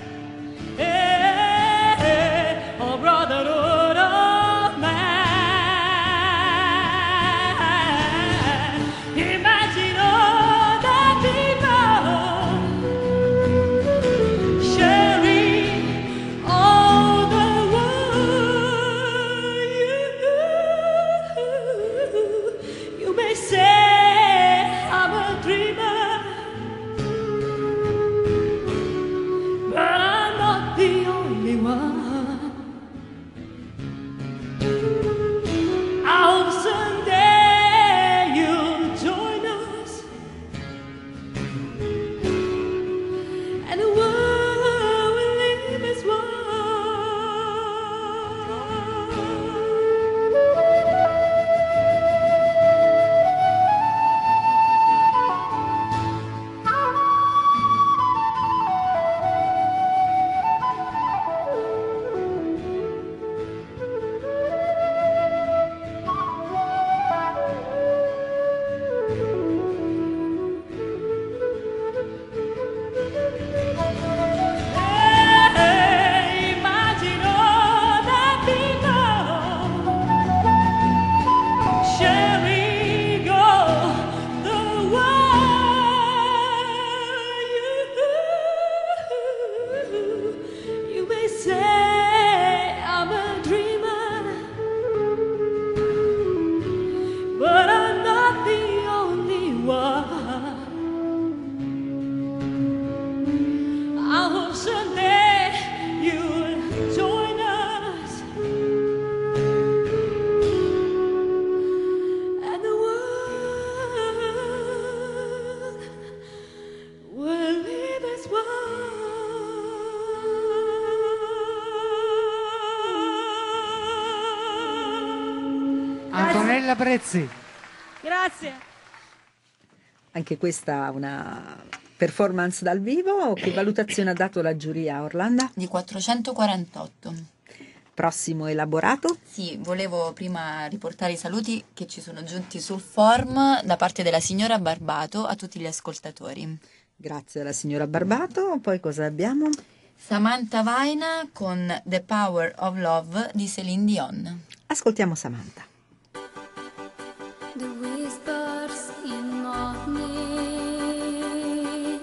Speaker 17: or brotherhood of man. Imagine all the people sharing all the world. You may say I'm a dreamer, but I'm not the only one. I hope someday you'll join us, and the world will live as one.
Speaker 6: Antonella Prezzi.
Speaker 17: Grazie.
Speaker 2: Anche questa una performance dal vivo. Che valutazione ha dato la giuria, Orlando?
Speaker 4: Di 448.
Speaker 2: Prossimo elaborato?
Speaker 4: Sì, volevo prima riportare i saluti che ci sono giunti sul forum da parte della signora Barbato a tutti gli ascoltatori.
Speaker 2: Grazie alla signora Barbato. Poi cosa abbiamo?
Speaker 4: Samantha Vaina con The Power of Love di Céline Dion.
Speaker 2: Ascoltiamo Samantha.
Speaker 5: The whispers in morning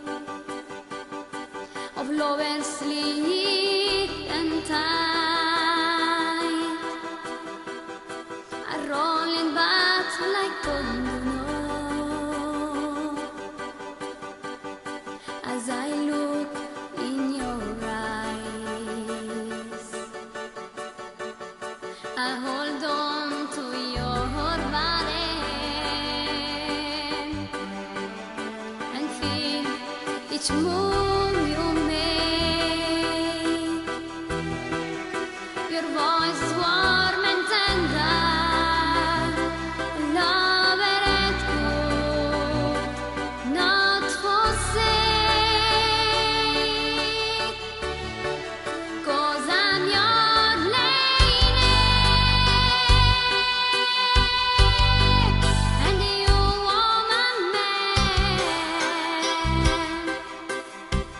Speaker 5: of love and sleep and time are rolling back like domino as I look in your eyes. I hold on to your body and feel each move you make. Your voice is warm and tender, love and good, not forsake. 'Cause I'm your lady and you are my man.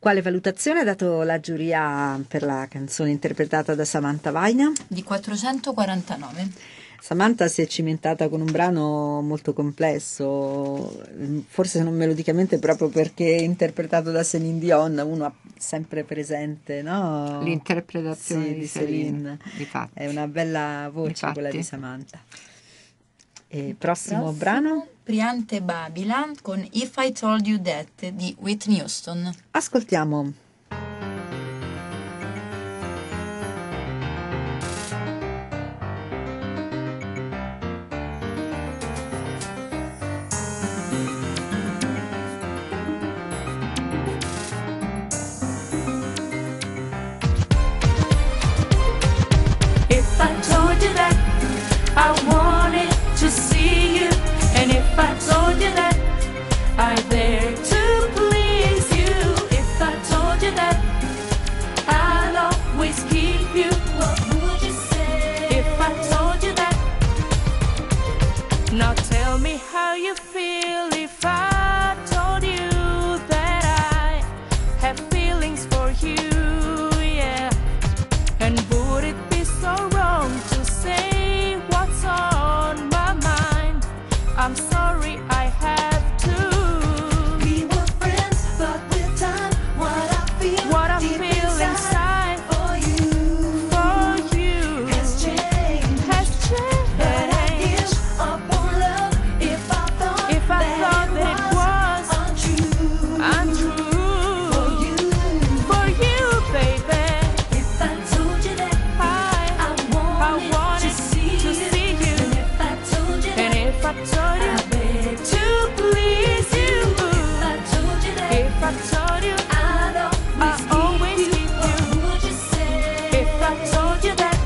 Speaker 2: Quale valutazione ha dato la giuria per la canzone interpretata da Samantha Vaina?
Speaker 4: Di 449.
Speaker 2: Samantha si è cimentata con un brano molto complesso, forse non melodicamente proprio perché è interpretato da Céline Dion, uno ha sempre presente, no?
Speaker 3: L'interpretazione
Speaker 2: Sì,
Speaker 3: di Céline.
Speaker 2: È una bella voce quella di Samantha. E prossimo brano?
Speaker 4: Priante Babila con If I Told You That di Whitney Houston.
Speaker 2: Ascoltiamo.
Speaker 5: If I told you that I wanted to see you, and if I told you that I dare to please you, if I told you that I'll always keep you, what would you say? If I told you that, now tell me how you feel if I told you that I have feelings for you, yeah. And would it be so wrong to say what's on my mind? I'm sorry I have to. We were friends, but with time, what I feel inside for you has changed. But I give up on love if I thought that it was untrue for you, baby. If I told you that I wanted to see you, and if I told you to please you, if I told you I'd always keep you, what would you say? If I told you that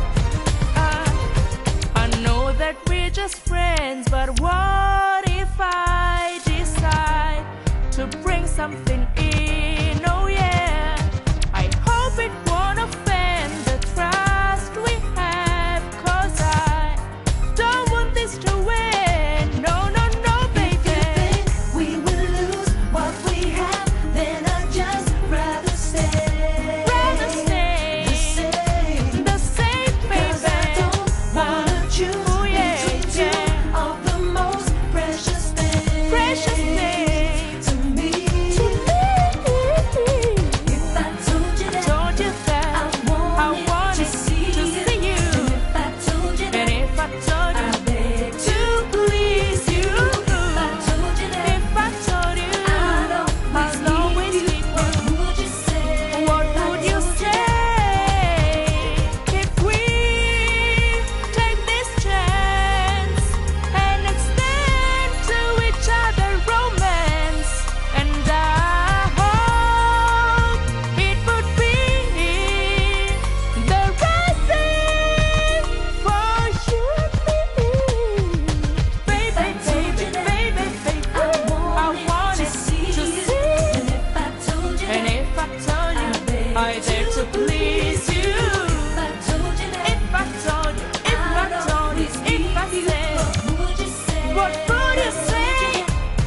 Speaker 5: I know that we're just friends, but what if I decide to bring something in? Oh yeah, I hope it won't offend the trust we have, 'cause I don't want this to win. No, no, no, baby. If you think we will lose what we have, then I'd just rather stay. The same, baby. 'Cause I don't wanna choose between two of the most precious things to me. If I told you that I wanted to see you, and if I told you I beg to please you, if I told you I'd always keep you, what would you say? What would you say if we take this chance and extend to each other romance? And I hope it would be the right thing for you and me. Baby, baby, baby, baby, I wanted to see you, and if I told you I dare to please you, if I told you what would you say?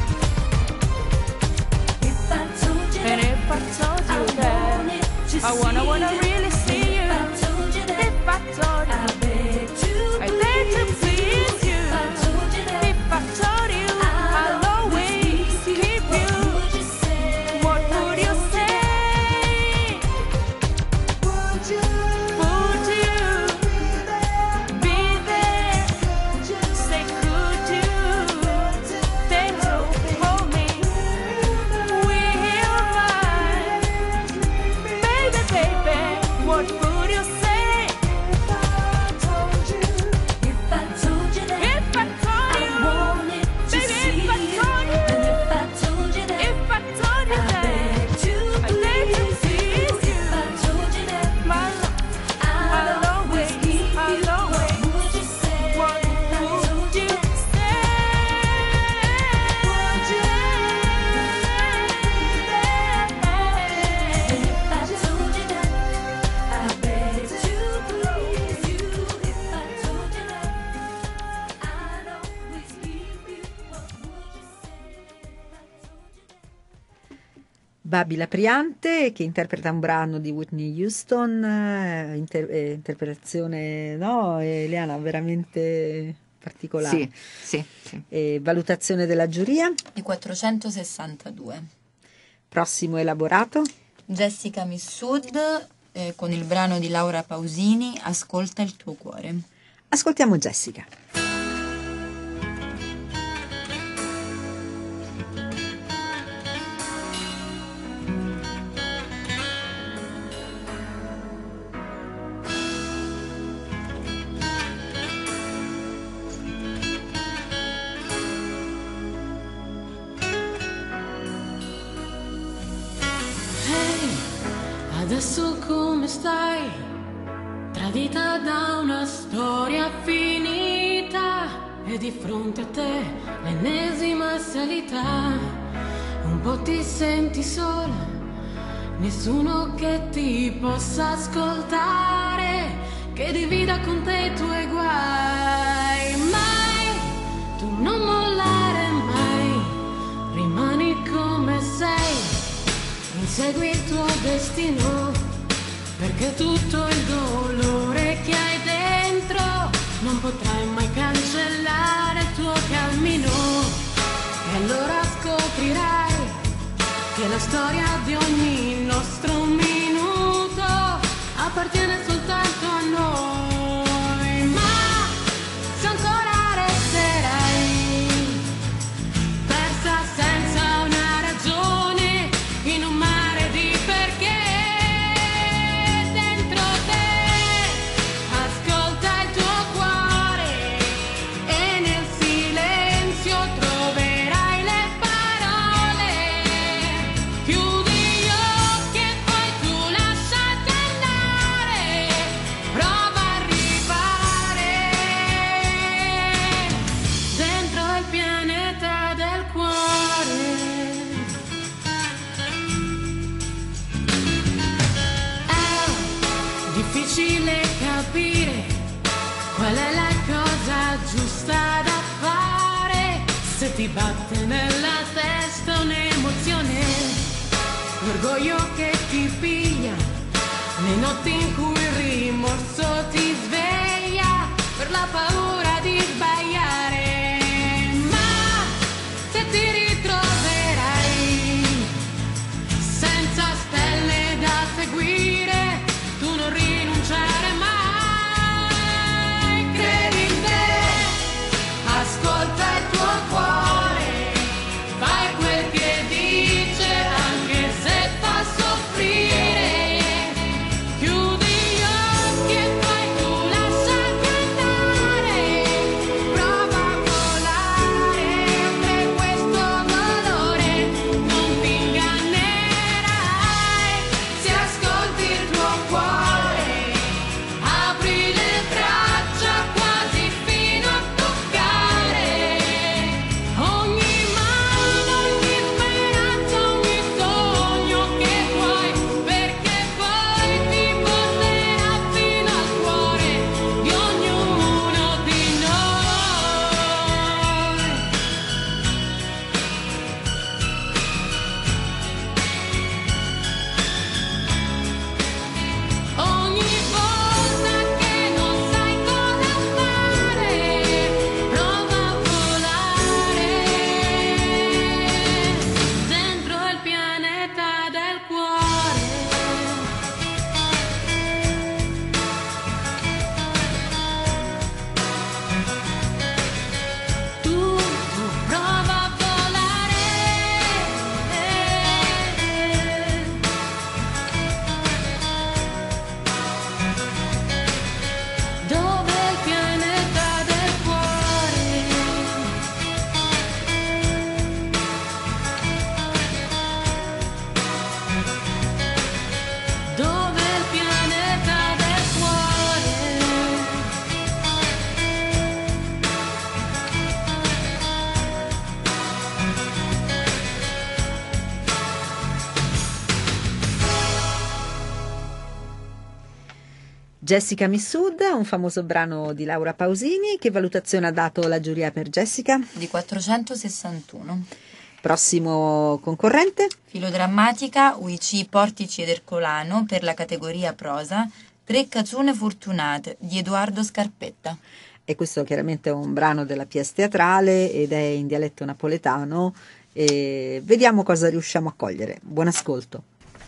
Speaker 5: If I told you and if I told you that I wanna really see you, if I told you I dare to please you, if I told you I'll always keep you, what would you say? Would you be there? Say could you dare to hold me? Will I? Baby, baby, what would you say?
Speaker 2: Babi Lapriante, che interpreta un brano di Whitney Houston, interpretazione, no, Eliana, veramente particolare.
Speaker 4: Sì.
Speaker 2: E valutazione della giuria?
Speaker 4: Di 462.
Speaker 2: Prossimo elaborato?
Speaker 4: Jessica Mifsud con il brano di Laura Pausini, Ascolta il tuo cuore.
Speaker 2: Ascoltiamo Jessica.
Speaker 9: Adesso come stai? Tradita da una storia finita e di fronte a te l'ennesima salita. Un po' ti senti sola, nessuno che ti possa ascoltare, che divida con te i tuoi guai. Mai, tu non mollare mai, rimani come sei. Insegui il tuo destino, perché tutto il dolore che hai dentro non potrai mai cancellare il tuo cammino. E allora scoprirai che la storia di ogni nostro minuto appartiene soltanto a noi. Ma se ancora resterai persa senza una ragione in un mare di perché, dentro te ascolta il tuo cuore e nel silenzio troverai le parole. Chiudi gli occhi e poi tu lasciati andare, prova a arrivare dentro il pianeta del cuore. Difficile capire qual è la cosa giusta da fare, se ti batte nella testa un'emozione, l'orgoglio che ti piglia, le notti in cui il rimorso ti sveglia per la paura di sbagliare. Ma se ti ritroverai senza stelle da seguire, tu non rinunciare mai. Credi in te, ascolta il tuo cuore, fai quel che dice anche se fa soffrire. Chiudi gli occhi e poi tu lasciati andare, prova a volare oltre questo dolore, non ti ingannerai se ascolti il tuo cuore. Apri le braccia quasi fino a toccare ogni mano, ogni speranza, ogni sogno che vuoi, perché poi ti porterà fino al cuore di ognuno di noi. Ogni volta che non sai cosa fare, prova a volare dentro il pianeta del cuore. Tu prova a volare dove il pianeta del cuore. Dove il pianeta del cuore.
Speaker 2: Jessica Mifsud, un famoso brano di Laura Pausini. Che valutazione ha dato la giuria per Jessica?
Speaker 4: Di 461.
Speaker 2: Prossimo concorrente?
Speaker 4: Filodrammatica UIC Portici ed Ercolano per la categoria prosa, 3 Cazzune Fortunate di Edoardo Scarpetta.
Speaker 2: E questo chiaramente è un brano della pièce teatrale ed è in dialetto napoletano. E vediamo cosa riusciamo a cogliere. Buon ascolto.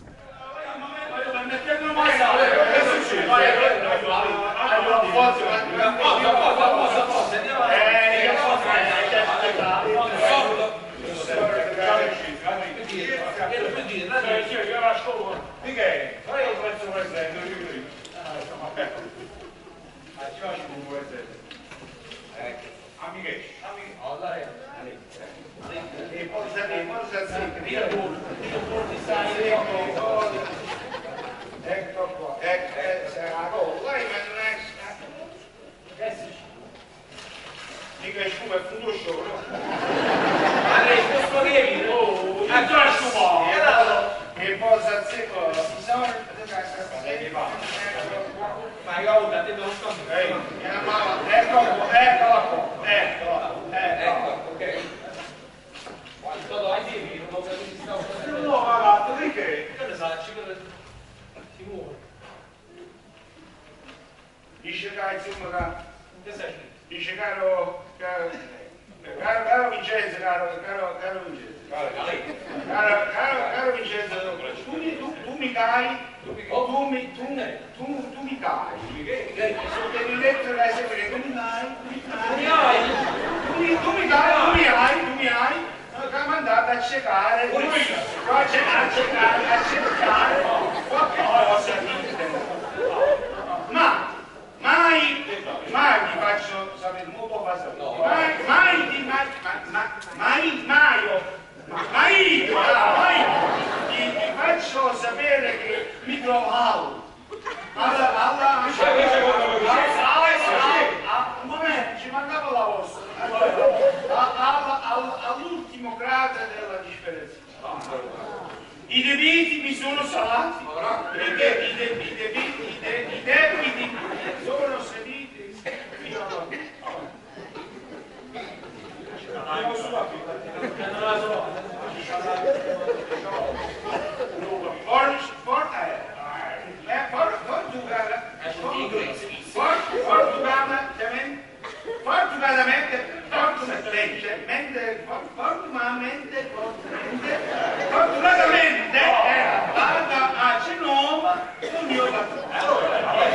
Speaker 6: Dice caro Vincenzo, caro Vincenzo, tu mi cai, tu mi cai, sotto il letto dai sempre, tu mi hai mandato a cercare qualcosa mai ti faccio sapere, molto ti faccio sapere che mi trovo un momento, ci mancava la vostra all'ultimo grado della differenza. I debiti mi sono salati, i debiti sono saliti fino a fortunatamente vado a Genova con mio patrono,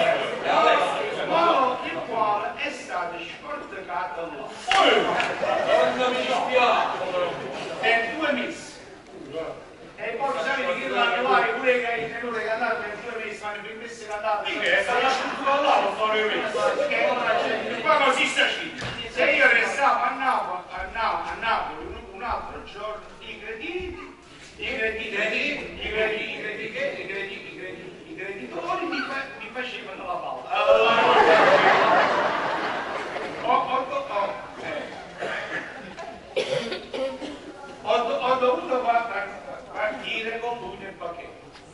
Speaker 6: il quale è stato sporcato là. Non mi dispiace. Per 2 mesi. E poi sapete che la trovare pure che hai tenuto che andare per 2 mesi, fanno più mesi che andare. Perché? Sta lasciando là per fare 2 mesi. Qua così sta scritto. Se io restavo a Napoli un altro giorno, i creditori mi facevano la palla. Ho dovuto partire con lui nel pacchetto.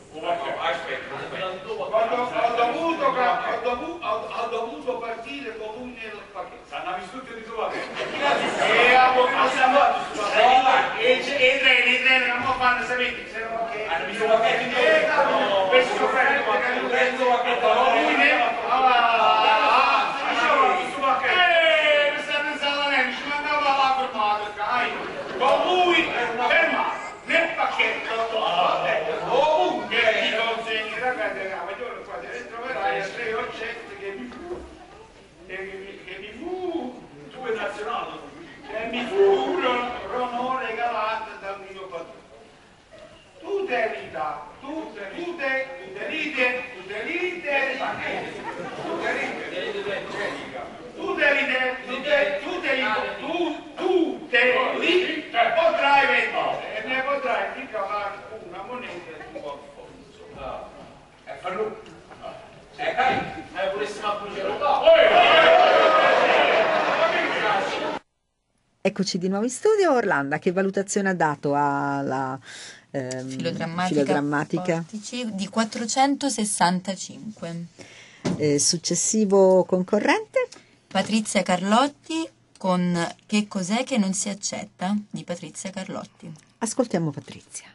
Speaker 6: Ho dovuto partire con lui nel pacchetto. Andavi tutti di trovare. E i treni non mi fanno sapere se non hanno visto la pacchetto. Questo con lui fermato nel pacchetto ovunque ti consegni ragazzi, qua te troverai 3 oggetti che mi fu due nazionali che mi furono regalati dal mio padrone. Tutte potrai vendere e ne potrai ricavare una moneta di buon fondo. Farlo. Volessimo
Speaker 2: Eccoci di nuovo in studio. Orlando, che valutazione ha dato alla filodrammatica
Speaker 4: Portici di 465.
Speaker 2: Successivo concorrente?
Speaker 4: Patrizia Carlotti con Che cos'è che non si accetta di Patrizia Carlotti.
Speaker 2: Ascoltiamo Patrizia.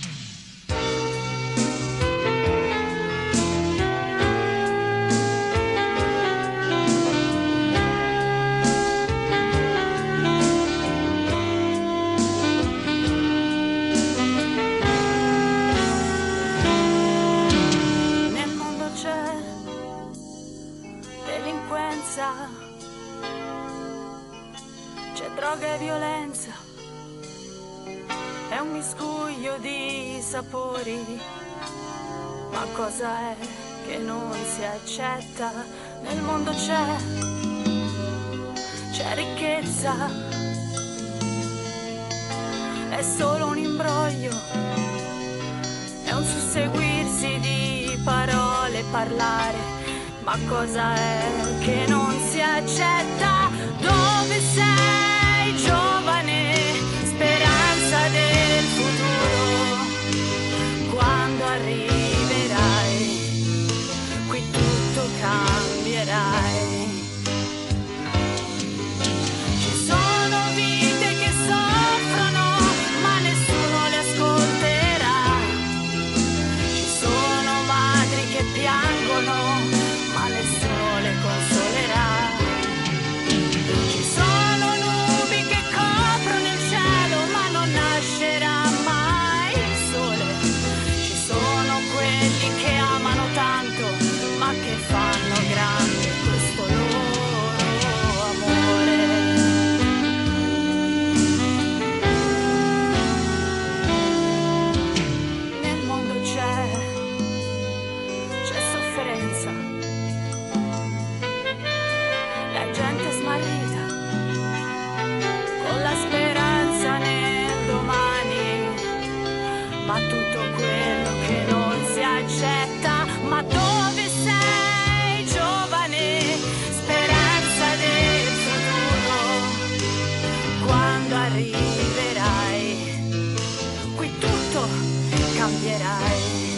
Speaker 5: Nel mondo c'è delinquenza, c'è droga e violenza, è un miscuglio di sapori, ma cosa è che non si accetta? Nel mondo c'è ricchezza, è solo un imbroglio, è un susseguirsi di parole, parlare, ma cosa è che non si accetta? Dove sei, giovane, speranza del futuro? Quando arriverai, qui tutto cambierai. Ci sono vite che soffrono, ma nessuno le ascolterà. Ci sono madri che piangono, ma nessuno le consolerà. Ci sono nubi che coprono il cielo, ma non nascerà mai il sole. Ci sono quelli che amano tanto, ma che fanno grande questo loro amore. Nel mondo c'è sofferenza, la gente smarrita, con la speranza nel domani, ma tutto quello che non si accetta. Ma dove sei, giovane, speranza del futuro? Quando arriverai, qui tutto cambierai.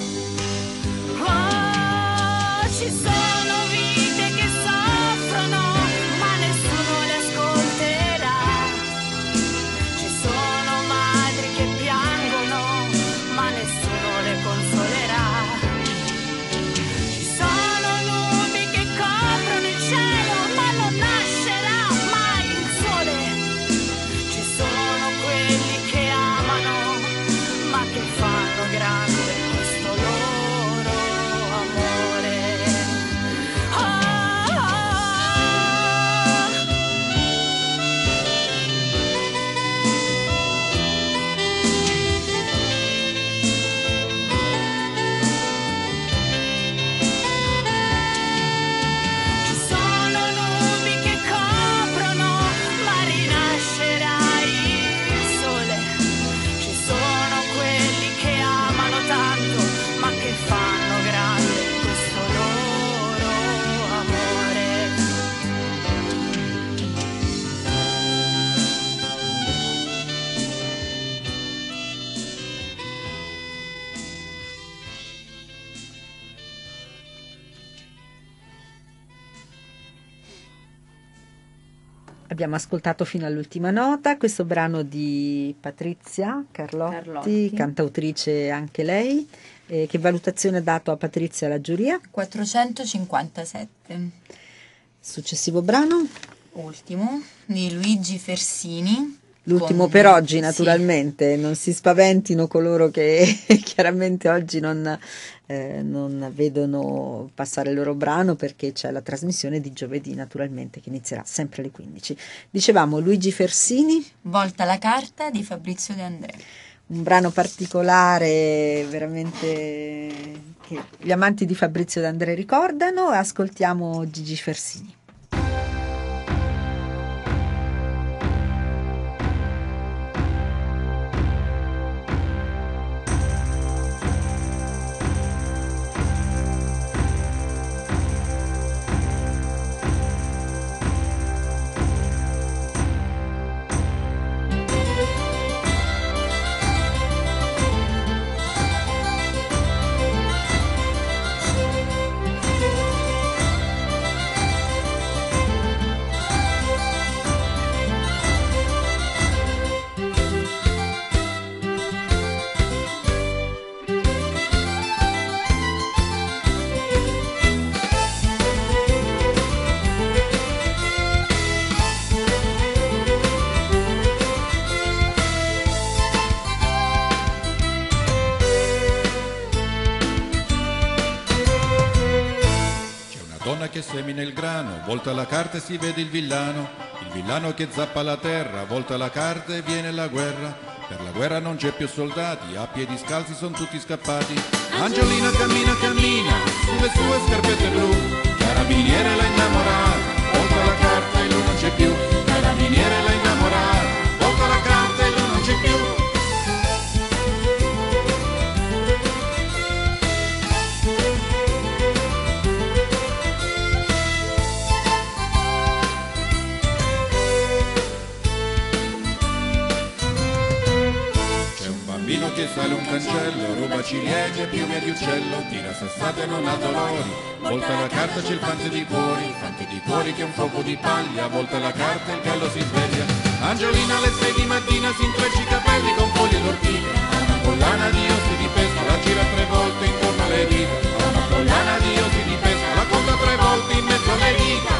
Speaker 5: Oh, ci sono vite che soffrono, ma nessuno le ascolterà. Ci sono madri che piangono, ma nessuno le consolerà. Ci sono nubi che coprono il cielo, ma non nascerà mai il sole. Ci sono quelli che amano, ma che fanno grande questo loro amore. Oh, oh, oh. Ci sono nubi che coprono, ma rinascerà il sole. Ci sono quelli che amano tanto, ma che fanno grande questo loro amore.
Speaker 2: Abbiamo ascoltato fino all'ultima nota questo brano di Patrizia Carlotti, cantautrice anche lei. Che valutazione ha dato a Patrizia la giuria?
Speaker 4: 457.
Speaker 2: Successivo brano?
Speaker 4: Ultimo, di Luigi Fersini.
Speaker 2: L'ultimo
Speaker 4: con-
Speaker 2: per oggi,
Speaker 4: sì.
Speaker 2: naturalmente, non si spaventino coloro che chiaramente oggi non vedono passare il loro brano, perché c'è la trasmissione di giovedì, naturalmente, che inizierà sempre alle 15. Dicevamo Luigi Fersini.
Speaker 4: Volta la carta di Fabrizio De André.
Speaker 2: Un brano particolare, veramente, che gli amanti di Fabrizio De André ricordano. Ascoltiamo Gigi Fersini.
Speaker 10: donna che semina il grano, volta la carta e si vede il villano che zappa la terra, volta la carta e viene la guerra. Per la guerra non c'è più soldati, a piedi scalzi sono tutti scappati. Angiolina cammina, cammina, sulle sue scarpette blu, carabiniere l'ha innamorata, volta la carta e lui non c'è più. Carabiniere l'ha innamorata, volta la carta e lui non c'è più. Che sale un cancello, ruba ciliegie, piume di uccello, tira sassate e non ha dolori, volta la carta c'è il fante di cuori che è un fuoco di paglia, volta la carta e il gallo si sveglia. Angiolina alle 6 di mattina si intreccia i capelli con foglie d'ortica, ha una collana di ossi di pesca, la gira 3 volte intorno alle dita, ha una collana di ossi di pesca, la conta 3 volte in mezzo alle dita.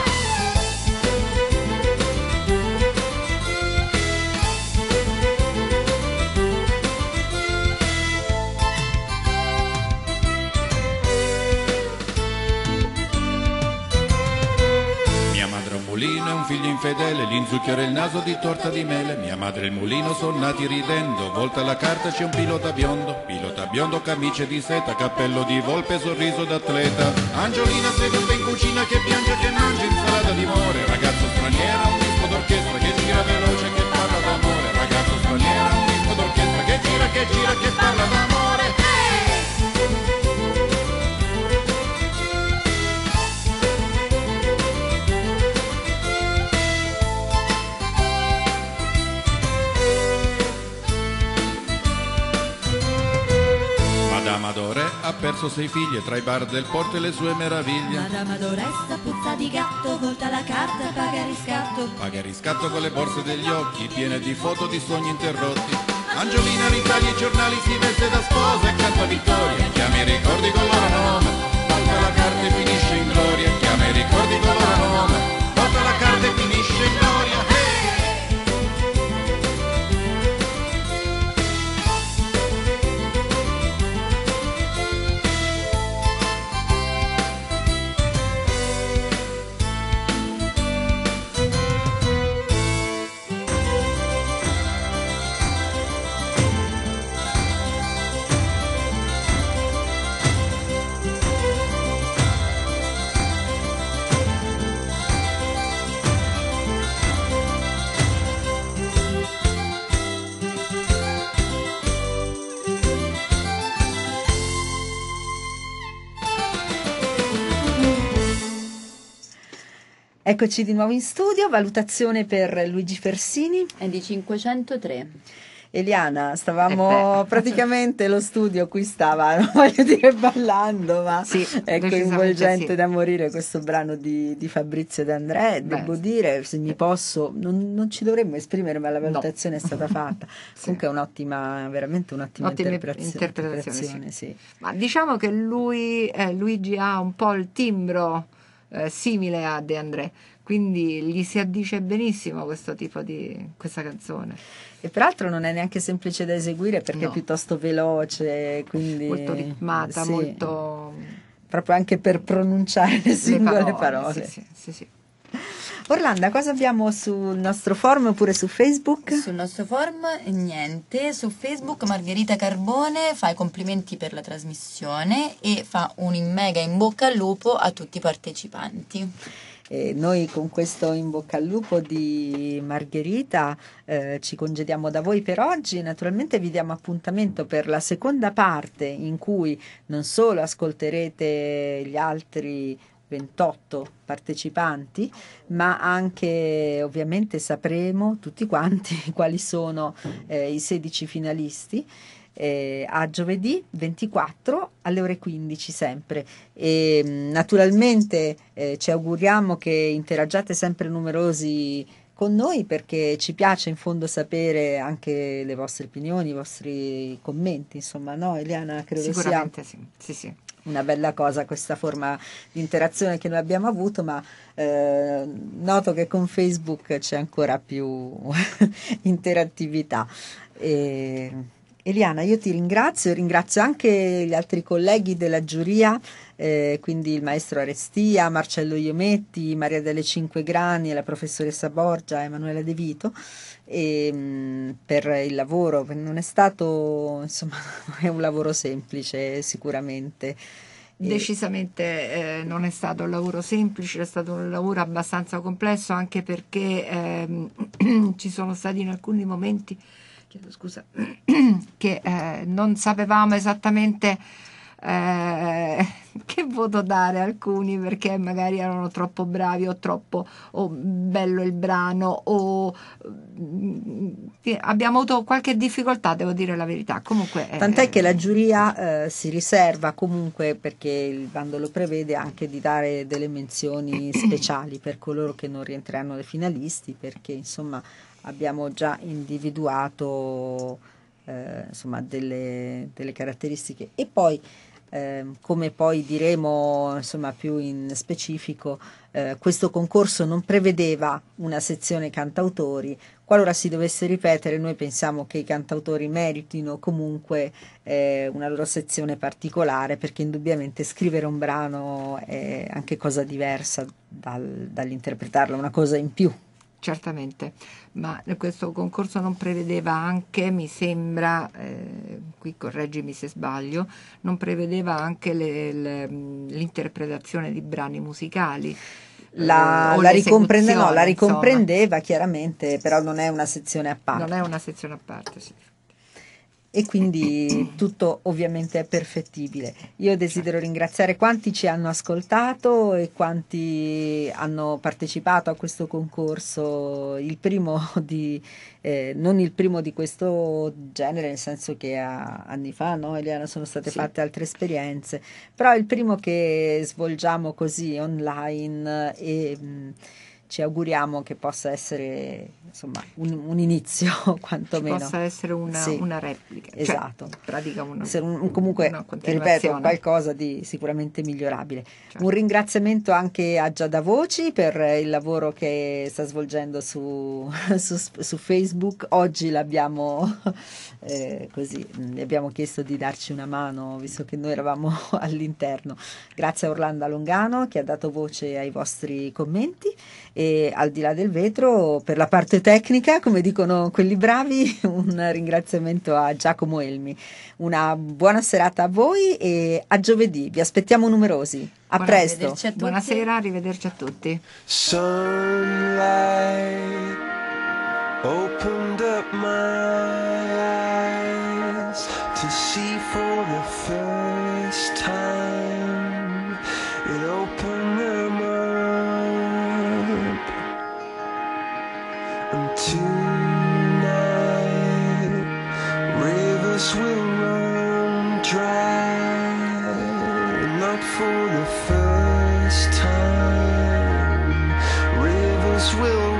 Speaker 10: È un figlio infedele, gli inzucchiora il naso di torta di mele. Mia madre e il mulino sono nati ridendo, volta la carta c'è un pilota biondo, camicie di seta, cappello di volpe, sorriso d'atleta. Angiolina seduta in cucina che piange, che mangia insalata di more. Ragazzo straniero, un disco d'orchestra che gira veloce, che parla d'amore. Ragazzo straniero, un disco d'orchestra che gira, che parla d'amore. Madame Adore ha perso 6 figlie tra i bar del porto e le sue meraviglie.
Speaker 5: Madame Adoressa, puzza di gatto, volta la carta, paga riscatto.
Speaker 10: Paga il riscatto con le borse degli occhi, piene di foto di sogni interrotti. Angiolina ritaglia i giornali, si veste da sposa e canta vittoria. Chiama i ricordi con loro nome, volta la carta e finisce in gloria. Chiama i ricordi con loro nome, volta la carta e finisce in gloria.
Speaker 2: Eccoci di nuovo in studio, valutazione per Luigi Fersini.
Speaker 4: È di 503.
Speaker 2: Eliana, stavamo praticamente lo studio qui stava, non voglio dire ballando, ma
Speaker 3: sì,
Speaker 2: è coinvolgente
Speaker 3: sì.
Speaker 2: da morire questo brano di Fabrizio De André. Devo dire, se mi posso, non ci dovremmo esprimere, ma la valutazione è stata fatta. Comunque è un'ottima, veramente un'ottima interpretazione. Sì.
Speaker 3: Ma diciamo che Luigi ha un po' il timbro simile a De André, quindi gli si addice benissimo questo tipo di questa canzone.
Speaker 2: E peraltro non è neanche semplice da eseguire perché è piuttosto veloce, quindi
Speaker 3: molto ritmata, molto
Speaker 2: proprio anche per pronunciare le singole parole.
Speaker 3: Sì.
Speaker 2: Orlando, cosa abbiamo sul nostro forum oppure su Facebook?
Speaker 4: Sul nostro forum niente, su Facebook Margherita Carbone fa i complimenti per la trasmissione e fa un mega in bocca al lupo a tutti i partecipanti.
Speaker 2: E noi con questo in bocca al lupo di Margherita ci congediamo da voi per oggi. Naturalmente vi diamo appuntamento per la seconda parte in cui non solo ascolterete gli altri 28 partecipanti, ma anche ovviamente sapremo tutti quanti quali sono i 16 finalisti. A giovedì 24 alle ore 15 sempre, e naturalmente ci auguriamo che interagiate sempre numerosi con noi, perché ci piace in fondo sapere anche le vostre opinioni, i vostri commenti, insomma, no Eliana? Credo
Speaker 3: sicuramente
Speaker 2: sia
Speaker 3: sì.
Speaker 2: Una bella cosa questa forma di interazione che noi abbiamo avuto, ma noto che con Facebook c'è ancora più interattività. Eliana, io ti ringrazio anche gli altri colleghi della giuria, quindi il maestro Arestia, Marcello Iometti, Maria delle Cinque Grani e la professoressa Borgia, Emanuela De Vito, per il lavoro. Non è stato, insomma, non è un lavoro semplice sicuramente.
Speaker 3: Decisamente non è stato un lavoro semplice, è stato un lavoro abbastanza complesso, anche perché ci sono stati in alcuni momenti, chiedo scusa, che non sapevamo esattamente che voto dare a alcuni, perché magari erano troppo bravi o troppo bello il brano, o abbiamo avuto qualche difficoltà, devo dire la verità. Comunque
Speaker 2: tant'è che la giuria si riserva comunque, perché il bando lo prevede, anche di dare delle menzioni speciali per coloro che non rientreranno nei finalisti, perché insomma abbiamo già individuato insomma delle caratteristiche. E poi come poi diremo insomma più in specifico, questo concorso non prevedeva una sezione cantautori. Qualora si dovesse ripetere, noi pensiamo che i cantautori meritino comunque una loro sezione particolare, perché indubbiamente scrivere un brano è anche cosa diversa dall'interpretarlo, una cosa in più.
Speaker 3: Certamente, ma questo concorso non prevedeva anche, mi sembra, qui correggimi se sbaglio, non prevedeva anche l'interpretazione di brani musicali.
Speaker 2: La ricomprendeva chiaramente, però non è una sezione a parte.
Speaker 3: Non è una sezione a parte, sì.
Speaker 2: E quindi tutto ovviamente è perfettibile. Io desidero ringraziare quanti ci hanno ascoltato e quanti hanno partecipato a questo concorso, il primo non il primo di questo genere, nel senso che anni fa, no, Eliana, sono state fatte altre esperienze, però il primo che svolgiamo così online, e ci auguriamo che possa essere insomma un inizio, quantomeno.
Speaker 3: Possa essere una replica.
Speaker 2: Esatto.
Speaker 3: Cioè, pratica
Speaker 2: comunque, ti ripeto, qualcosa di sicuramente migliorabile. Certo. Un ringraziamento anche a Giada Voci per il lavoro che sta svolgendo su Facebook. Oggi l'abbiamo così, gli abbiamo chiesto di darci una mano, visto che noi eravamo all'interno. Grazie a Orlando Longano, che ha dato voce ai vostri commenti. E al di là del vetro, per la parte tecnica, come dicono quelli bravi, un ringraziamento a Giacomo Elmi. Una buona serata a voi e a giovedì, vi aspettiamo numerosi. A presto.
Speaker 3: Buonasera, arrivederci a tutti.
Speaker 19: Sunlight opened up my eyes to see for the first time. It opened them up. And tonight rivers will run dry, not for the first time. Rivers will